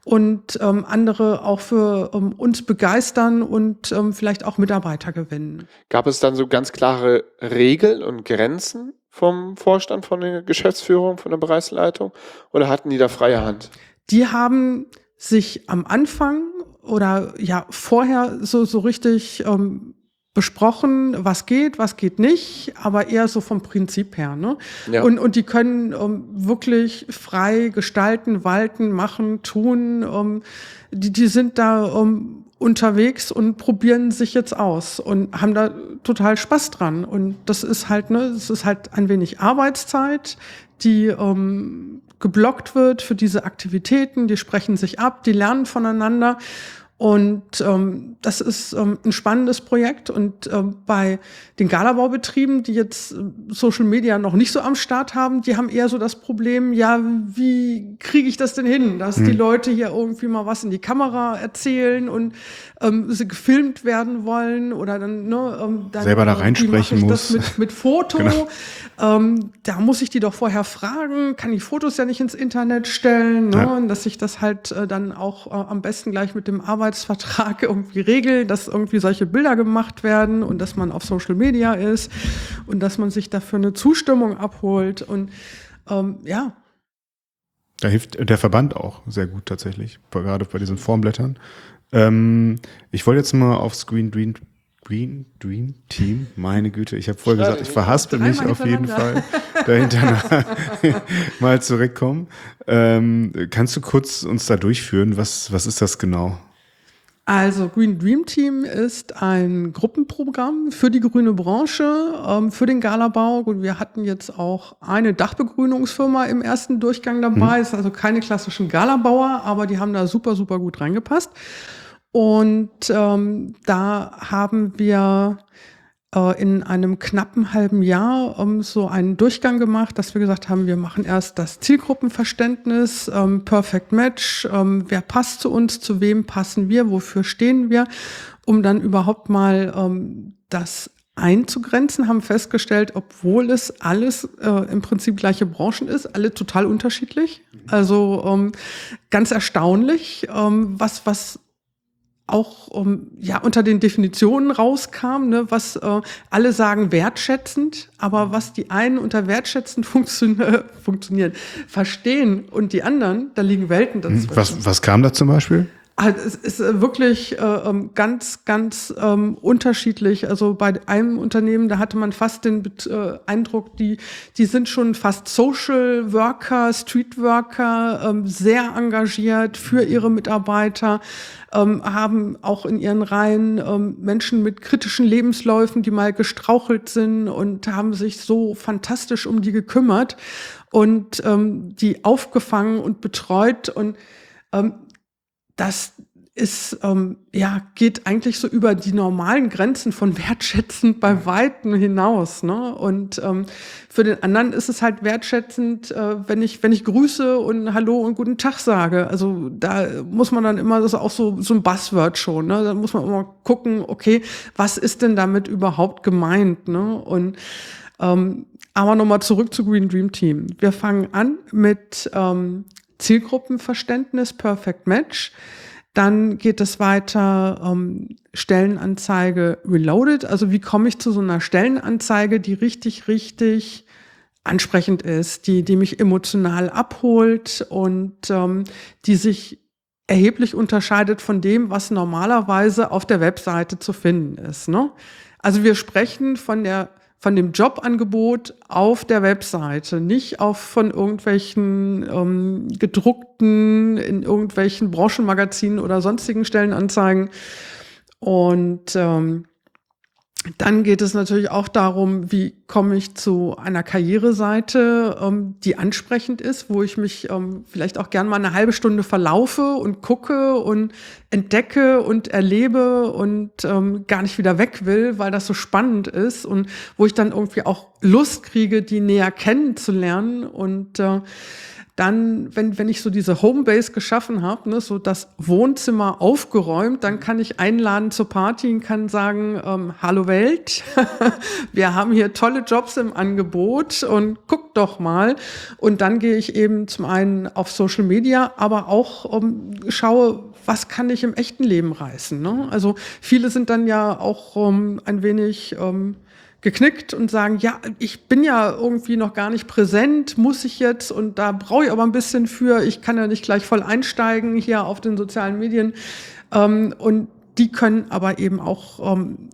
und ähm, andere auch für ähm, uns begeistern und ähm, vielleicht auch Mitarbeiter gewinnen. Gab es dann so ganz klare Regeln und Grenzen vom Vorstand, von der Geschäftsführung, von der Bereichsleitung oder hatten die da freie Hand? Die haben sich am Anfang oder ja vorher so, so richtig ähm, besprochen, was geht, was geht nicht, aber eher so vom Prinzip her. Ne? Ja. Und, und die können ähm, wirklich frei gestalten, walten, machen, tun. Ähm, die, die sind da ähm, unterwegs und probieren sich jetzt aus und haben da total Spaß dran. Und das ist halt, ne, das ist halt ein wenig Arbeitszeit, die ähm, geblockt wird für diese Aktivitäten, die sprechen sich ab, die lernen voneinander. Und ähm, das ist ähm, ein spannendes Projekt. Und ähm, bei den Galabaubetrieben, die jetzt äh, Social Media noch nicht so am Start haben, die haben eher so das Problem, ja, wie kriege ich das denn hin, dass hm. die Leute hier irgendwie mal was in die Kamera erzählen und ähm, sie gefilmt werden wollen oder dann, ne, ähm, dann selber da reinsprechen muss. Das mit, mit Foto. Genau. Ähm, da muss ich die doch vorher fragen, kann die Fotos ja nicht ins Internet stellen, ne? Ja. Und dass ich das halt äh, dann auch äh, am besten gleich mit dem Arbeitsvertrag irgendwie regel, dass irgendwie solche Bilder gemacht werden und dass man auf Social Media ist und dass man sich dafür eine Zustimmung abholt und ähm, ja. Da hilft der Verband auch sehr gut tatsächlich, gerade bei diesen Formblättern. Ähm, ich wollte jetzt mal aufs Green Dream Green Dream Team, meine Güte, ich habe vorher gesagt, ich verhaspel mich auf jeden Fall dahinter mal zurückkommen. Ähm, kannst du kurz uns da durchführen? Was, was ist das genau? Also Green Dream Team ist ein Gruppenprogramm für die grüne Branche, ähm, für den Galabau. Und wir hatten jetzt auch eine Dachbegrünungsfirma im ersten Durchgang dabei. Hm. Ist also keine klassischen Galabauer, aber die haben da super, super gut reingepasst. Und ähm, da haben wir in einem knappen halben Jahr um, so einen Durchgang gemacht, dass wir gesagt haben, wir machen erst das Zielgruppenverständnis, ähm, Perfect Match, ähm, wer passt zu uns, zu wem passen wir, wofür stehen wir, um dann überhaupt mal ähm, das einzugrenzen, haben festgestellt, obwohl es alles äh, im Prinzip gleiche Branchen ist, alle total unterschiedlich. Also ähm, ganz erstaunlich, ähm, was was auch um, ja unter den Definitionen rauskam, ne, was äh, alle sagen wertschätzend, aber was die einen unter wertschätzend funktio- äh, funktionieren, verstehen und die anderen, da liegen Welten dazwischen. Was, was kam da zum Beispiel? Also es ist äh, wirklich äh, ganz, ganz ähm, unterschiedlich. Also bei einem Unternehmen, da hatte man fast den äh, Eindruck, die, die sind schon fast Social Worker, Street Worker, ähm, sehr engagiert für ihre Mitarbeiter, ähm, haben auch in ihren Reihen ähm, Menschen mit kritischen Lebensläufen, die mal gestrauchelt sind und haben sich so fantastisch um die gekümmert und ähm, die aufgefangen und betreut und ähm, das ist, ähm, ja, geht eigentlich so über die normalen Grenzen von wertschätzend bei Weitem hinaus, ne? Und ähm, für den anderen ist es halt wertschätzend, äh, wenn ich, wenn ich grüße und Hallo und guten Tag sage. Also da muss man dann immer, das ist auch so, so ein Buzzword schon, ne? Da muss man immer gucken, okay, was ist denn damit überhaupt gemeint, ne? Und ähm, aber nochmal zurück zu Green Dream Team. Wir fangen an mit ähm, Zielgruppenverständnis, Perfect Match. Dann geht es weiter, ähm, Stellenanzeige reloaded. Also wie komme ich zu so einer Stellenanzeige, die richtig, richtig ansprechend ist, die, die mich emotional abholt und ähm, die sich erheblich unterscheidet von dem, was normalerweise auf der Webseite zu finden ist, ne? Also wir sprechen von der von dem Jobangebot auf der Webseite, nicht auf von irgendwelchen ähm, gedruckten, in irgendwelchen Branchenmagazinen oder sonstigen Stellenanzeigen. Und ähm, dann geht es natürlich auch darum, wie komme ich zu einer Karriereseite, ähm, die ansprechend ist, wo ich mich ähm, vielleicht auch gern mal eine halbe Stunde verlaufe und gucke und entdecke und erlebe und ähm, gar nicht wieder weg will, weil das so spannend ist und wo ich dann irgendwie auch Lust kriege, die näher kennenzulernen. Und äh, dann, wenn, wenn ich so diese Homebase geschaffen habe, ne, so das Wohnzimmer aufgeräumt, dann kann ich einladen zur Party und kann sagen, ähm, hallo Welt, wir haben hier tolle Jobs im Angebot und guck doch mal. Und dann gehe ich eben zum einen auf Social Media, aber auch um, schaue, was kann ich im echten Leben reißen, ne? Also viele sind dann ja auch um, ein wenig um, geknickt und sagen, ja, ich bin ja irgendwie noch gar nicht präsent, muss ich jetzt und da brauche ich aber ein bisschen für, ich kann ja nicht gleich voll einsteigen hier auf den sozialen Medien. Ähm, und die können aber eben auch ähm,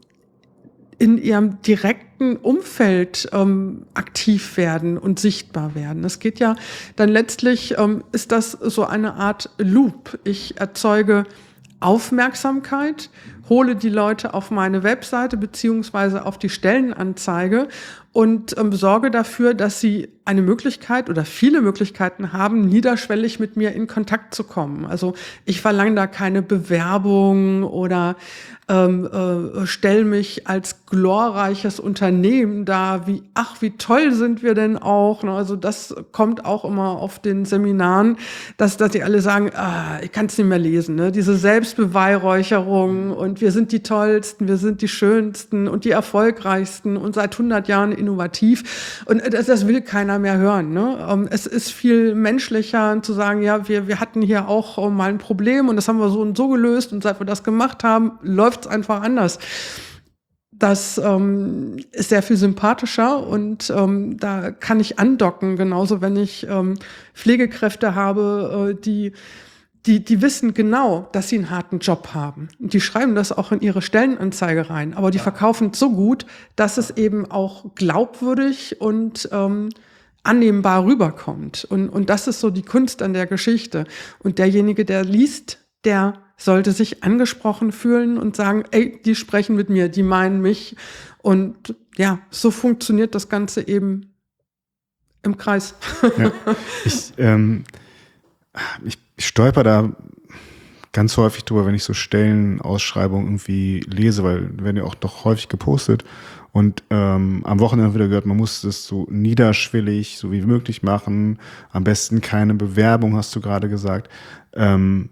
in ihrem direkten Umfeld ähm, aktiv werden und sichtbar werden. Es geht ja dann letztlich, ähm, ist das so eine Art Loop. Ich erzeuge Aufmerksamkeit, hole die Leute auf meine Webseite beziehungsweise auf die Stellenanzeige und ähm, sorge dafür, dass sie eine Möglichkeit oder viele Möglichkeiten haben, niederschwellig mit mir in Kontakt zu kommen. Also ich verlange da keine Bewerbung oder ähm, äh, stelle mich als glorreiches Unternehmen dar, wie, ach, wie toll sind wir denn auch. Also das kommt auch immer auf den Seminaren, dass, dass die alle sagen, ah, ich kann es nicht mehr lesen, ne? Diese Selbstbeweihräucherung und wir sind die Tollsten, wir sind die Schönsten und die Erfolgreichsten und seit hundert Jahren innovativ. Und das, das will keiner mehr hören, ne? Es ist viel menschlicher zu sagen, ja, wir, wir hatten hier auch mal ein Problem und das haben wir so und so gelöst und seit wir das gemacht haben, läuft es einfach anders. Das ähm, ist sehr viel sympathischer und ähm, da kann ich andocken, genauso wenn ich ähm, Pflegekräfte habe, äh, die Die, die wissen genau, dass sie einen harten Job haben. Und die schreiben das auch in ihre Stellenanzeige rein. Aber die verkaufen es so gut, dass es eben auch glaubwürdig und ähm, annehmbar rüberkommt. Und, und das ist so die Kunst an der Geschichte. Und derjenige, der liest, der sollte sich angesprochen fühlen und sagen, ey, die sprechen mit mir, die meinen mich. Und ja, so funktioniert das Ganze eben im Kreis. Ja. Ich, ähm, ich stolper da ganz häufig drüber, wenn ich so Stellenausschreibungen irgendwie lese, weil werden ja auch doch häufig gepostet. Und ähm, am Wochenende wieder gehört, man muss das so niederschwellig, so wie möglich machen. Am besten keine Bewerbung, hast du gerade gesagt. Ähm,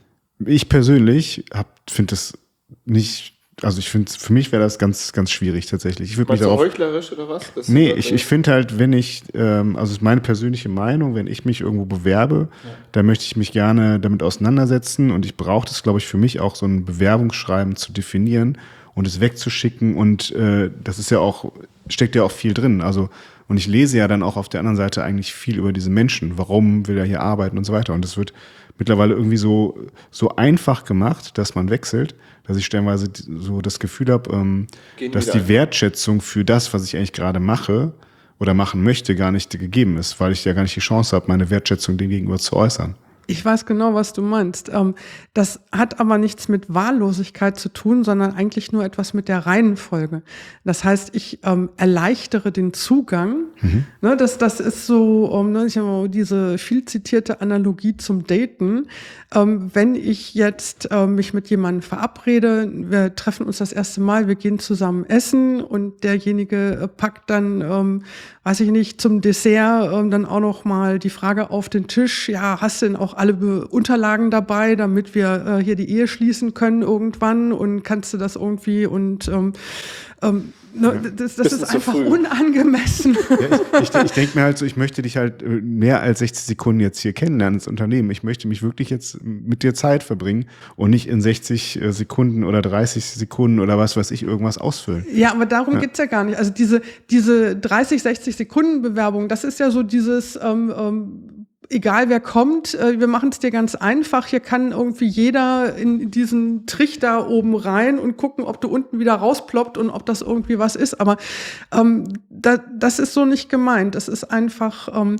ich persönlich finde das nicht, also ich finde, für mich wäre das ganz, ganz schwierig tatsächlich. Ich würde mich Meinst du darauf, heuchlerisch oder was? Das nee, ist- ich, ich finde halt, wenn ich, ähm, also ist meine persönliche Meinung, wenn ich mich irgendwo bewerbe, Ja. dann möchte ich mich gerne damit auseinandersetzen und ich brauche das, glaube ich, für mich auch so ein Bewerbungsschreiben zu definieren und es wegzuschicken und äh, das ist ja auch, steckt ja auch viel drin, also und ich lese ja dann auch auf der anderen Seite eigentlich viel über diese Menschen, warum will er hier arbeiten und so weiter und das wird mittlerweile irgendwie so, so einfach gemacht, dass man wechselt, dass ich stellenweise so das Gefühl habe, ähm, Gehen dass wieder die ein. Wertschätzung für das, was ich eigentlich gerade mache oder machen möchte, gar nicht gegeben ist, weil ich ja gar nicht die Chance habe, meine Wertschätzung dem gegenüber zu äußern. Ich weiß genau, was du meinst. Ähm, Das hat aber nichts mit Wahllosigkeit zu tun, sondern eigentlich nur etwas mit der Reihenfolge. Das heißt, ich ähm, erleichtere den Zugang. Ne, das, das ist so, ähm, ne, ich habe mal diese viel zitierte Analogie zum Daten. Ähm, wenn ich jetzt ähm, mich mit jemandem verabrede, wir treffen uns das erste Mal, wir gehen zusammen essen und derjenige äh, packt dann, ähm, weiß ich nicht, zum Dessert ähm, dann auch noch mal die Frage auf den Tisch, ja, hast du denn auch alle Be- Unterlagen dabei, damit wir äh, hier die Ehe schließen können irgendwann und kannst du das irgendwie und ähm, ähm, ne, das, das Bisschen ist zu einfach früh. unangemessen. Ja, ich ich, ich denke mir halt so, ich möchte dich halt äh, mehr als sechzig Sekunden jetzt hier kennenlernen ins Unternehmen. Ich möchte mich wirklich jetzt mit dir Zeit verbringen und nicht in sechzig Sekunden oder dreißig Sekunden oder was weiß ich irgendwas ausfüllen. Ja, aber darum Ja. geht's ja gar nicht. Also diese, diese dreißig, sechzig Sekunden Bewerbung, das ist ja so dieses, ähm, ähm, egal wer kommt, äh, wir machen es dir ganz einfach. Hier kann irgendwie jeder in diesen Trichter oben rein und gucken, ob du unten wieder rausploppt und ob das irgendwie was ist. Aber ähm, da, das ist so nicht gemeint. Das ist einfach, ähm,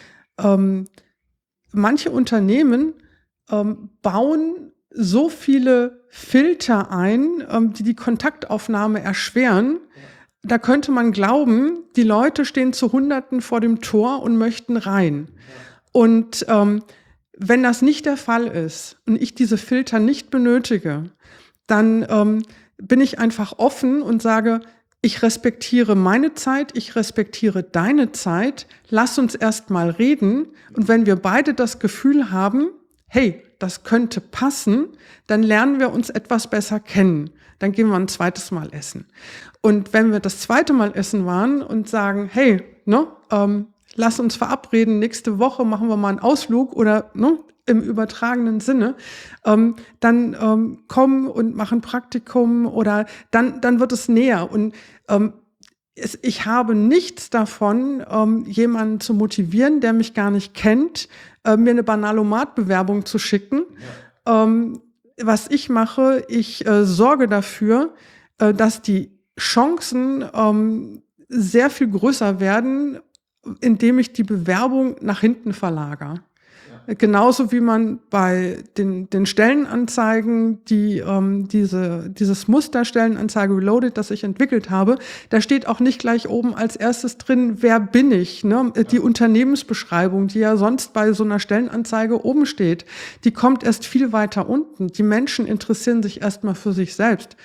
ähm, manche Unternehmen ähm, bauen so viele Filter ein, ähm, die die Kontaktaufnahme erschweren. Da könnte man glauben, die Leute stehen zu Hunderten vor dem Tor und möchten rein. Und ähm, wenn das nicht der Fall ist und ich diese Filter nicht benötige, dann ähm, bin ich einfach offen und sage, ich respektiere meine Zeit, ich respektiere deine Zeit, lass uns erst mal reden. Und wenn wir beide das Gefühl haben, hey, das könnte passen, dann lernen wir uns etwas besser kennen. Dann gehen wir ein zweites Mal essen. Und wenn wir das zweite Mal essen waren und sagen, hey, ne, ähm, lass uns verabreden, nächste Woche machen wir mal einen Ausflug oder ne, im übertragenen Sinne, ähm, dann ähm, kommen und machen Praktikum oder dann, dann wird es näher. Und ähm, es, ich habe nichts davon, ähm, jemanden zu motivieren, der mich gar nicht kennt, äh, mir eine Banalomat-Bewerbung zu schicken. Ja. Ähm, was ich mache, ich äh, sorge dafür, äh, dass die Chancen ähm, sehr viel größer werden, indem ich die Bewerbung nach hinten verlagere. Ja. Genauso wie man bei den, den Stellenanzeigen, die ähm, diese, dieses Muster Stellenanzeige Reloaded, das ich entwickelt habe, da steht auch nicht gleich oben als erstes drin, wer bin ich? Ne? Ja. Die Unternehmensbeschreibung, die ja sonst bei so einer Stellenanzeige oben steht, die kommt erst viel weiter unten. Die Menschen interessieren sich erstmal für sich selbst.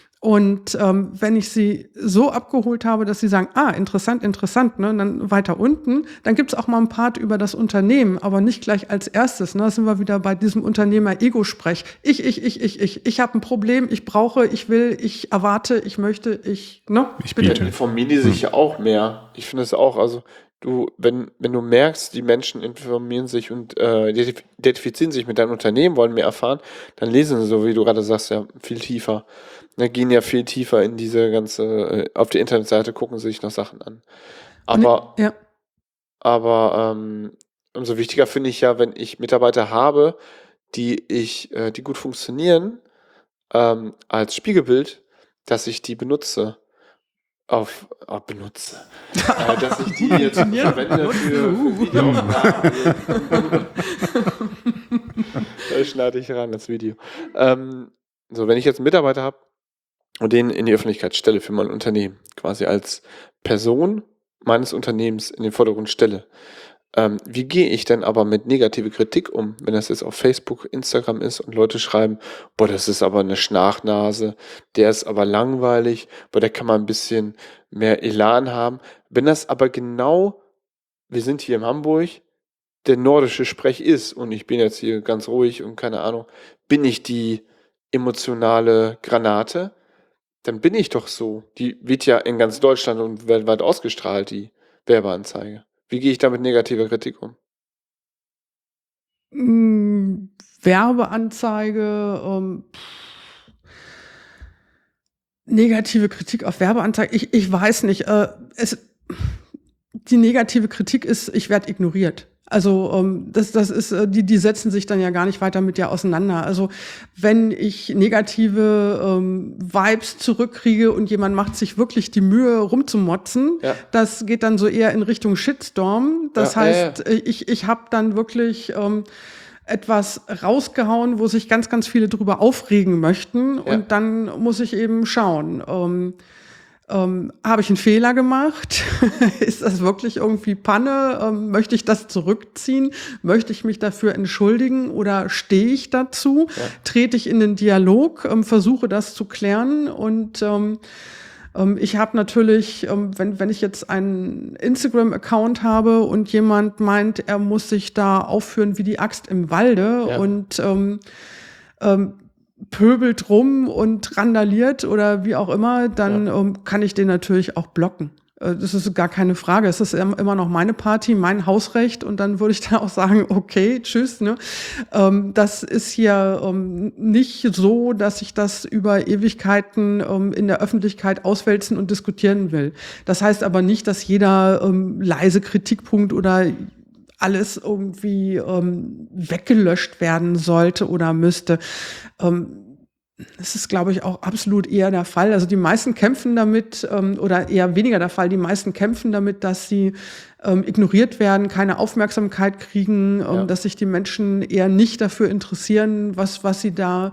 Und ähm, wenn ich sie so abgeholt habe, dass sie sagen, ah, interessant, interessant, ne, und dann weiter unten, dann gibt's auch mal einen Part über das Unternehmen, aber nicht gleich als erstes. Ne, da sind wir wieder bei diesem Unternehmer-Ego-Sprech. Ich, ich, ich, ich, ich, ich habe ein Problem, ich brauche, ich will, ich erwarte, ich möchte, ich, ne? Ich bitte. biete. Informieren die sich ja auch mehr. Ich finde es auch, also du, wenn, wenn du merkst, die Menschen informieren sich und äh, identifizieren sich mit deinem Unternehmen, wollen mehr erfahren, dann lesen sie, so wie du gerade sagst, ja viel tiefer. Da gehen ja viel tiefer in diese ganze, äh, auf die Internetseite, gucken sich noch Sachen an. Aber, Und, ja. aber ähm, umso wichtiger finde ich ja, wenn ich Mitarbeiter habe, die ich, äh, die gut funktionieren, ähm, als Spiegelbild, dass ich die benutze. Auf, oh, benutze. äh, dass ich die jetzt verwende für, für Videoaufnahmen. Da schneide ich ran, das Video. Ähm, so, wenn ich jetzt einen Mitarbeiter habe und den in die Öffentlichkeit stelle für mein Unternehmen, quasi als Person meines Unternehmens in den Vordergrund stelle, Ähm, wie gehe ich denn aber mit negativer Kritik um, wenn das jetzt auf Facebook, Instagram ist und Leute schreiben, boah, das ist aber eine Schnachnase, der ist aber langweilig, boah, der kann mal ein bisschen mehr Elan haben. Wenn das aber genau, wir sind hier in Hamburg, der nordische Sprech ist und ich bin jetzt hier ganz ruhig und keine Ahnung, bin ich die emotionale Granate, dann bin ich doch so. Die wird ja in ganz Deutschland und weltweit ausgestrahlt, die Werbeanzeige. Wie gehe ich da mit negativer Kritik um? Mm, Werbeanzeige, ähm, negative Kritik auf Werbeanzeige, ich, ich weiß nicht. Äh, es, die negative Kritik ist, ich werde ignoriert. Also ähm, das, das ist, äh, die, die setzen sich dann ja gar nicht weiter mit dir auseinander. Also wenn ich negative ähm, Vibes zurückkriege und jemand macht sich wirklich die Mühe rumzumotzen, Ja. das geht dann so eher in Richtung Shitstorm. Das Ja, heißt, ja, ja. ich, ich habe dann wirklich ähm, etwas rausgehauen, wo sich ganz, ganz viele drüber aufregen möchten. Ja. Und dann muss ich eben schauen, ähm, ähm, habe ich einen Fehler gemacht? Ist das wirklich irgendwie Panne? Ähm, möchte ich das zurückziehen? Möchte ich mich dafür entschuldigen oder stehe ich dazu? Ja. Trete ich in den Dialog, ähm, versuche das zu klären und ähm, ähm, ich habe natürlich, ähm, wenn, wenn ich jetzt einen Instagram-Account habe und jemand meint, er muss sich da aufführen wie die Axt im Walde Ja. und ähm, ähm, pöbelt rum und randaliert oder wie auch immer, dann Ja. ähm, kann ich den natürlich auch blocken. Äh, Das ist gar keine Frage. Es ist im- immer noch meine Party, mein Hausrecht und dann würde ich dann auch sagen, okay, tschüss. Ne? Ähm, das ist hier ähm, nicht so, dass ich das über Ewigkeiten ähm, in der Öffentlichkeit auswälzen und diskutieren will. Das heißt aber nicht, dass jeder ähm, leise Kritikpunkt oder alles irgendwie ähm, weggelöscht werden sollte oder müsste. Ähm, das ist, glaube ich, auch absolut eher der Fall. Also die meisten kämpfen damit, ähm, oder eher weniger der Fall, die meisten kämpfen damit, dass sie ähm, ignoriert werden, keine Aufmerksamkeit kriegen, ähm, Ja. dass sich die Menschen eher nicht dafür interessieren, was, was sie da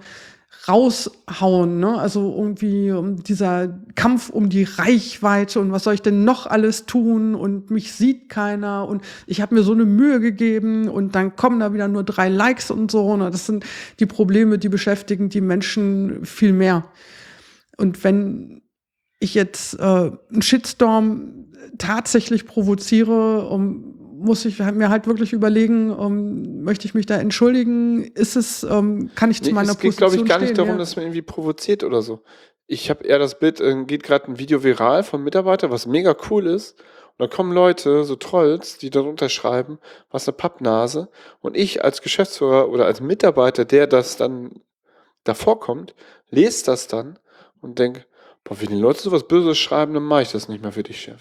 raushauen, ne? Also irgendwie um dieser Kampf um die Reichweite und was soll ich denn noch alles tun und mich sieht keiner und ich habe mir so eine Mühe gegeben und dann kommen da wieder nur drei Likes und so. Ne? Das sind die Probleme, die beschäftigen die Menschen viel mehr. Und wenn ich jetzt äh, einen Shitstorm tatsächlich provoziere, um muss ich mir halt wirklich überlegen, um, möchte ich mich da entschuldigen? Ist es, um, kann ich zu Nee, meiner es geht, Position glaube ich, gar stehen? nicht darum, Ja. dass man irgendwie provoziert oder so. Ich habe eher das Bild, äh, geht gerade ein Video viral vom Mitarbeiter, was mega cool ist. Und da kommen Leute, so Trolls, die darunter schreiben, was eine Pappnase. Und ich als Geschäftsführer oder als Mitarbeiter, der das dann davor kommt, lese das dann und denke, boah, wenn die Leute sowas Böses schreiben, dann mache ich das nicht mehr für dich, Chef.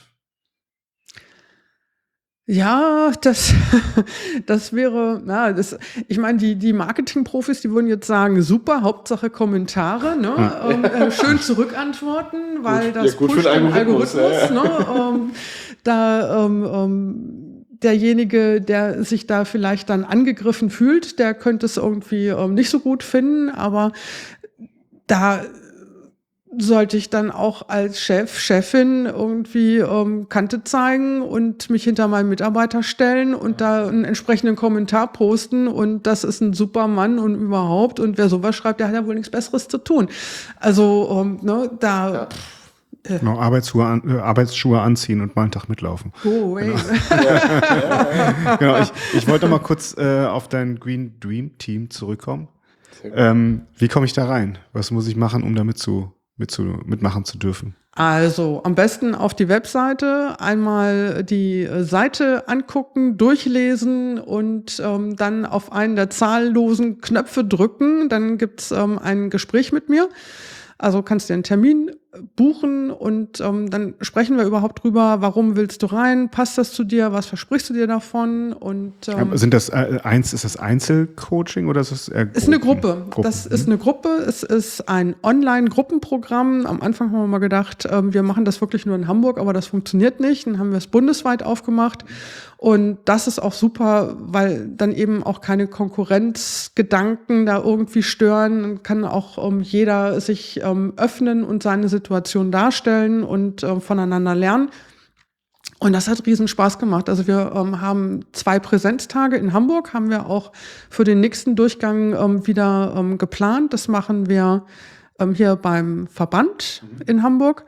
Ja, das, das wäre, na, das, ich meine, die, die Marketingprofis, die würden jetzt sagen, super, Hauptsache Kommentare, ne? Ähm, äh, schön zurückantworten, weil Gut, das ja, gut für pusht den den Algorithmus, Algorithmus, ja, ne? Ähm, da, ähm, ähm, derjenige, der sich da vielleicht dann angegriffen fühlt, der könnte es irgendwie ähm, nicht so gut finden, aber da sollte ich dann auch als Chef, Chefin irgendwie ähm, Kante zeigen und mich hinter meinen Mitarbeiter stellen und da einen entsprechenden Kommentar posten und das ist ein super Mann und überhaupt und wer sowas schreibt, der hat ja wohl nichts Besseres zu tun. Also ähm, ne, da Ja. Genau, Arbeitsschuhe, an, äh, Arbeitsschuhe anziehen und mal einen Tag mitlaufen. go away. Genau, ich, ich wollte noch mal kurz äh, auf dein Green Dream Team zurückkommen. Sehr gut. Ähm, wie komme ich da rein? Was muss ich machen, um damit zu, mit zu, mitmachen zu dürfen? Also am besten auf die Webseite einmal die äh, Seite angucken, durchlesen und ähm, dann auf einen der zahllosen Knöpfe drücken. Dann gibt's ähm, ein Gespräch mit mir. Also kannst dir einen Termin buchen und ähm, dann sprechen wir überhaupt drüber, warum willst du rein, passt das zu dir, was versprichst du dir davon und ähm, Sind das äh, eins, ist das Einzelcoaching oder ist das eher ist eine Gruppen? Gruppe. Gruppen. Das ist eine Gruppe. Es ist ein Online-Gruppenprogramm. Am Anfang haben wir mal gedacht, ähm, wir machen das wirklich nur in Hamburg, aber das funktioniert nicht. Dann haben wir es bundesweit aufgemacht. Und das ist auch super, weil dann eben auch keine Konkurrenzgedanken da irgendwie stören. Dann kann auch ähm, jeder sich ähm, öffnen und seine Situation darstellen und äh, voneinander lernen. Und das hat riesen Spaß gemacht. Also wir ähm, haben zwei Präsenztage in Hamburg, haben wir auch für den nächsten Durchgang ähm, wieder ähm, geplant. Das machen wir ähm, hier beim Verband mhm. in Hamburg.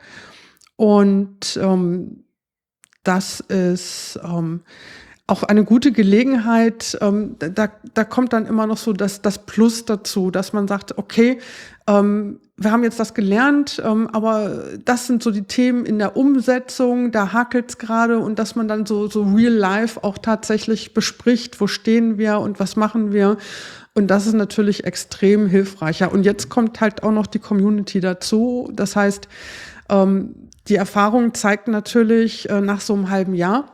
Und ähm, das ist ähm, auch eine gute Gelegenheit. Ähm, da, da kommt dann immer noch so das, das Plus dazu, dass man sagt, okay, ähm, wir haben jetzt das gelernt, ähm, aber das sind so die Themen in der Umsetzung, da hakelt's gerade, und dass man dann so, so real life auch tatsächlich bespricht, wo stehen wir und was machen wir. Und das ist natürlich extrem hilfreicher. Und jetzt kommt halt auch noch die Community dazu. Das heißt, ähm, die Erfahrung zeigt natürlich, äh, nach so einem halben Jahr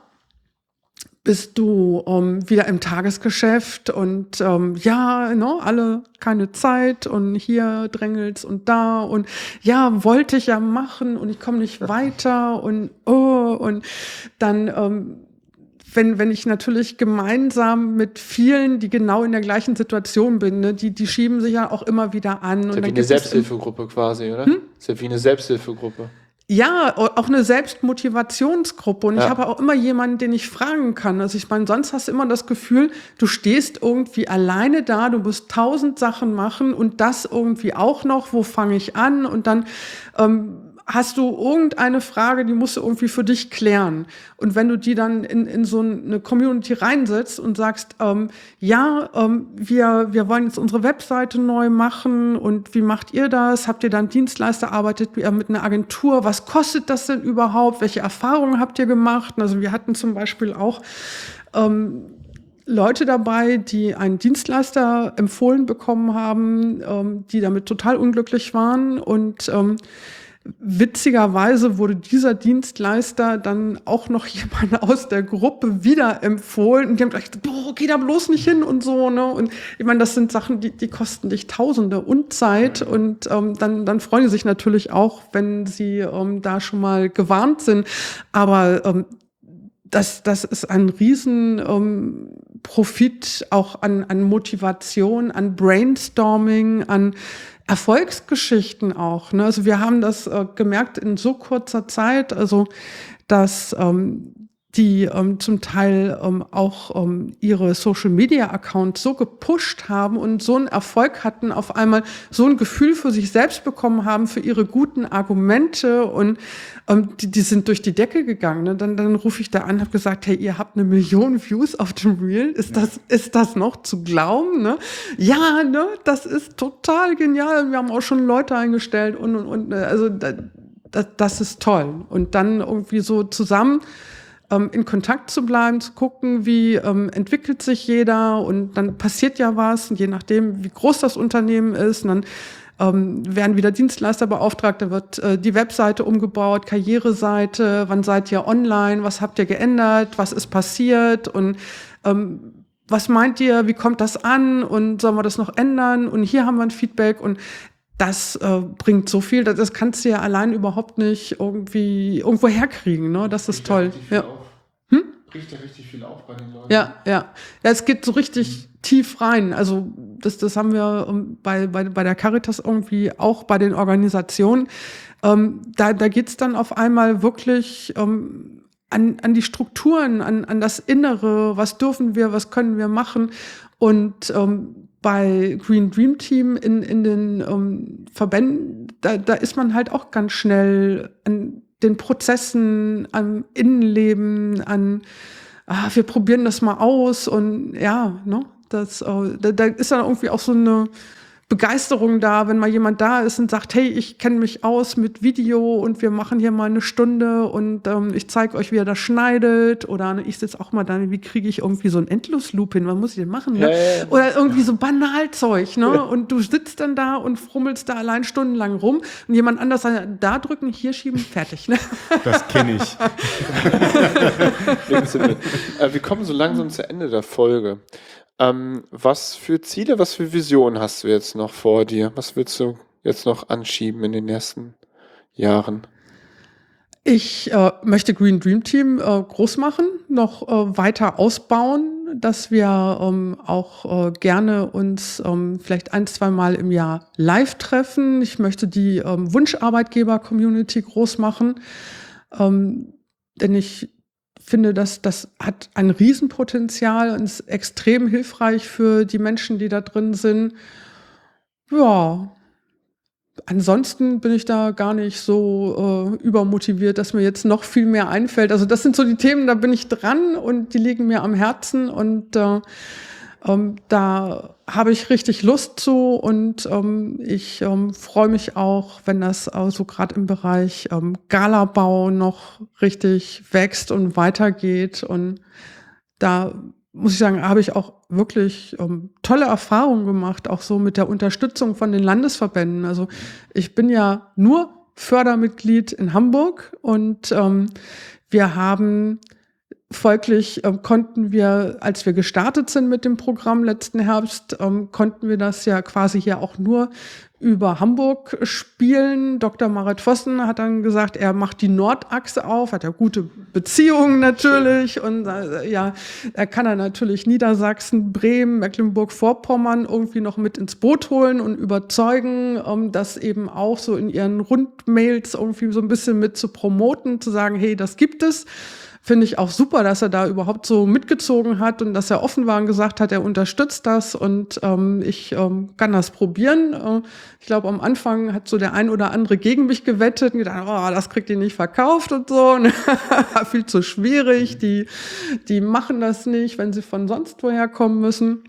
bist du ähm, wieder im Tagesgeschäft und ähm, ja, ne, alle keine Zeit und hier drängelt's und da und ja, wollte ich ja machen und ich komme nicht weiter und oh, und dann ähm, wenn wenn ich natürlich gemeinsam mit vielen, die genau in der gleichen Situation bin, ne, die die schieben sich ja auch immer wieder an. Ist und ja dann wie eine gibt es Selbsthilfegruppe quasi, oder? Hm? Ist ja wie eine Selbsthilfegruppe. Ja, auch eine Selbstmotivationsgruppe. Und ja. ich habe auch immer jemanden, den ich fragen kann. Also ich meine, sonst hast du immer das Gefühl, du stehst irgendwie alleine da, du musst tausend Sachen machen und das irgendwie auch noch. Wo fange ich an? Und dann ähm, hast du irgendeine Frage, die musst du irgendwie für dich klären. Und wenn du die dann in, in so eine Community reinsetzt und sagst, ähm, ja, ähm, wir, wir wollen jetzt unsere Webseite neu machen und wie macht ihr das? Habt ihr dann Dienstleister, arbeitet ihr mit einer Agentur? Was kostet das denn überhaupt? Welche Erfahrungen habt ihr gemacht? Also wir hatten zum Beispiel auch ähm, Leute dabei, die einen Dienstleister empfohlen bekommen haben, ähm, die damit total unglücklich waren, und ähm, witzigerweise wurde dieser Dienstleister dann auch noch jemand aus der Gruppe wieder empfohlen und die haben gedacht, boah, geh da bloß nicht hin und so, ne? Und ich meine, das sind Sachen, die, die kosten dich Tausende und Zeit, und ähm, dann, dann freuen sie sich natürlich auch, wenn sie ähm, da schon mal gewarnt sind. Aber ähm, das, das ist ein riesen ähm, Profit auch an, an Motivation, an Brainstorming, an Erfolgsgeschichten auch. Ne? Also wir haben das äh, gemerkt in so kurzer Zeit, also dass ähm, die ähm, zum Teil ähm, auch ähm, ihre Social-Media-Accounts so gepusht haben und so einen Erfolg hatten, auf einmal so ein Gefühl für sich selbst bekommen haben, für ihre guten Argumente, und ähm, die, die sind durch die Decke gegangen. Ne? Dann, dann rufe ich da an, habe gesagt, hey, ihr habt eine Million Views auf dem Reel, ist ja. das ist das noch zu glauben? Ne? Ja, ne, das ist total genial. Wir haben auch schon Leute eingestellt und und und. Also das, das ist toll. Und dann irgendwie so zusammen in Kontakt zu bleiben, zu gucken, wie ähm, entwickelt sich jeder, und dann passiert ja was, und je nachdem, wie groß das Unternehmen ist, und dann ähm, werden wieder Dienstleister beauftragt, da wird äh, die Webseite umgebaut, Karriereseite, wann seid ihr online, was habt ihr geändert, was ist passiert, und ähm, was meint ihr, wie kommt das an, und sollen wir das noch ändern, und hier haben wir ein Feedback, und das äh, bringt so viel, das, das kannst du ja allein überhaupt nicht irgendwie irgendwo herkriegen, ne? Das ist toll. Ja. Hm? Bricht ja richtig viel auf bei den Leuten. Ja, ja. Ja, es geht so richtig mhm. tief rein. Also das, das haben wir um, bei, bei, bei der Caritas irgendwie auch bei den Organisationen. Ähm, da da geht's dann auf einmal wirklich ähm, an, an die Strukturen, an, an das Innere. Was dürfen wir, was können wir machen? Und ähm, bei Green Dream Team in, in den ähm, Verbänden, da, da ist man halt auch ganz schnell an den Prozessen, am Innenleben, an, ah, wir probieren das mal aus, und ja, ne, das, äh, da, da ist dann irgendwie auch so eine Begeisterung da, wenn mal jemand da ist und sagt, hey, ich kenne mich aus mit Video und wir machen hier mal eine Stunde und ähm, ich zeige euch, wie ihr das schneidet, oder ne, ich sitze auch mal da, wie kriege ich irgendwie so ein Endlosloop hin, was muss ich denn machen? Ne? Ja, ja, ja. Oder irgendwie so Banalzeug, ne? Ja. Und du sitzt dann da und frummelst da allein stundenlang rum und jemand anders sagt, da drücken, hier schieben, fertig. Ne? Das kenne ich. äh, wir kommen so langsam zu Ende der Folge. Ähm, was für Ziele, was für Visionen hast du jetzt noch vor dir? Was willst du jetzt noch anschieben in den nächsten Jahren? Ich äh, möchte Green Dream Team äh, groß machen, noch äh, weiter ausbauen, dass wir ähm, auch äh, gerne uns ähm, vielleicht ein, zwei Mal im Jahr live treffen. Ich möchte die ähm, Wunscharbeitgeber-Community groß machen, ähm, denn ich finde, dass das hat ein Riesenpotenzial und ist extrem hilfreich für die Menschen, die da drin sind. Ja, ansonsten bin ich da gar nicht so äh, übermotiviert, dass mir jetzt noch viel mehr einfällt. Also das sind so die Themen, da bin ich dran und die liegen mir am Herzen und äh, ähm, da habe ich richtig Lust zu und ähm, ich ähm, freue mich auch, wenn das also gerade im Bereich ähm, Galabau noch richtig wächst und weitergeht. Und da muss ich sagen, habe ich auch wirklich ähm, tolle Erfahrungen gemacht, auch so mit der Unterstützung von den Landesverbänden. Also ich bin ja nur Fördermitglied in Hamburg und ähm, wir haben folglich ähm, konnten wir, als wir gestartet sind mit dem Programm letzten Herbst, ähm, konnten wir das ja quasi hier auch nur über Hamburg spielen. Doktor Marit Vossen hat dann gesagt, er macht die Nordachse auf, hat ja gute Beziehungen natürlich und äh, ja, er kann er natürlich Niedersachsen, Bremen, Mecklenburg-Vorpommern irgendwie noch mit ins Boot holen und überzeugen, ähm, das eben auch so in ihren Rundmails irgendwie so ein bisschen mit zu promoten, zu sagen, hey, das gibt es. Finde ich auch super, dass er da überhaupt so mitgezogen hat und dass er offen war und gesagt hat, er unterstützt das und ähm, ich ähm, kann das probieren. Äh, ich glaube, am Anfang hat so der ein oder andere gegen mich gewettet und gedacht, oh, das kriegt ihr nicht verkauft und so. Und viel zu schwierig, die, die machen das nicht, wenn sie von sonst woher kommen müssen.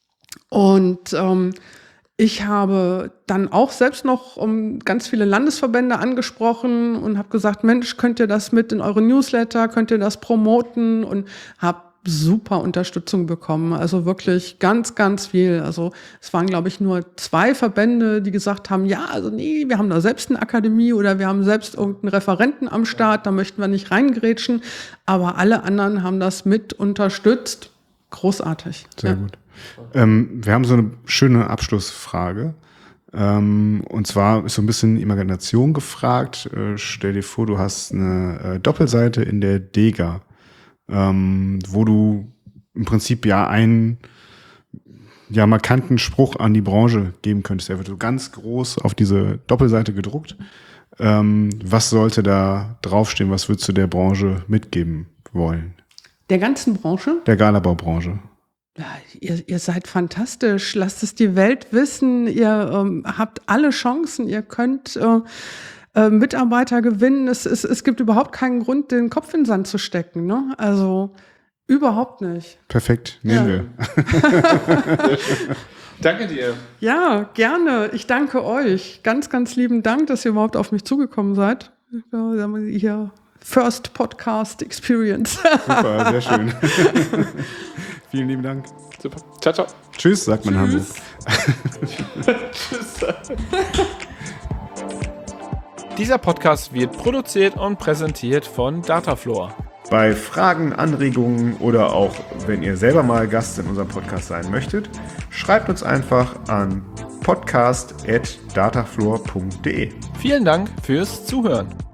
Und ähm, ich habe dann auch selbst noch um ganz viele Landesverbände angesprochen und habe gesagt, Mensch, könnt ihr das mit in eure Newsletter, könnt ihr das promoten und habe super Unterstützung bekommen. Also wirklich ganz, ganz viel. Also es waren, glaube ich, nur zwei Verbände, die gesagt haben, ja, also nee, wir haben da selbst eine Akademie oder wir haben selbst irgendeinen Referenten am Start, da möchten wir nicht reingrätschen. Aber alle anderen haben das mit unterstützt. Großartig. Sehr ja. gut. Ähm, wir haben so eine schöne Abschlussfrage. Ähm, und zwar ist so ein bisschen Imagination gefragt. Äh, stell dir vor, du hast eine äh, Doppelseite in der Dega, ähm, wo du im Prinzip ja einen ja, markanten Spruch an die Branche geben könntest. Der wird so ganz groß auf diese Doppelseite gedruckt. Ähm, was sollte da draufstehen? Was würdest du der Branche mitgeben wollen? Der ganzen Branche? Der Galabau-Branche. Ja, ihr, ihr seid fantastisch. Lasst es die Welt wissen. Ihr ähm, habt alle Chancen. Ihr könnt äh, äh, Mitarbeiter gewinnen. Es, es, es gibt überhaupt keinen Grund, den Kopf in den Sand zu stecken. Ne? Also überhaupt nicht. Perfekt, nehmen ja. wir. Danke dir. Ja, gerne. Ich danke euch. Ganz, ganz lieben Dank, dass ihr überhaupt auf mich zugekommen seid. Ja, hier First Podcast Experience. Super, sehr schön. Vielen lieben Dank. Super. Ciao, ciao. Tschüss, sagt man in Hamburg. Tschüss. Dieser Podcast wird produziert und präsentiert von Datafloor. Bei Fragen, Anregungen oder auch wenn ihr selber mal Gast in unserem Podcast sein möchtet, schreibt uns einfach an podcast at datafloor punkt de. Vielen Dank fürs Zuhören.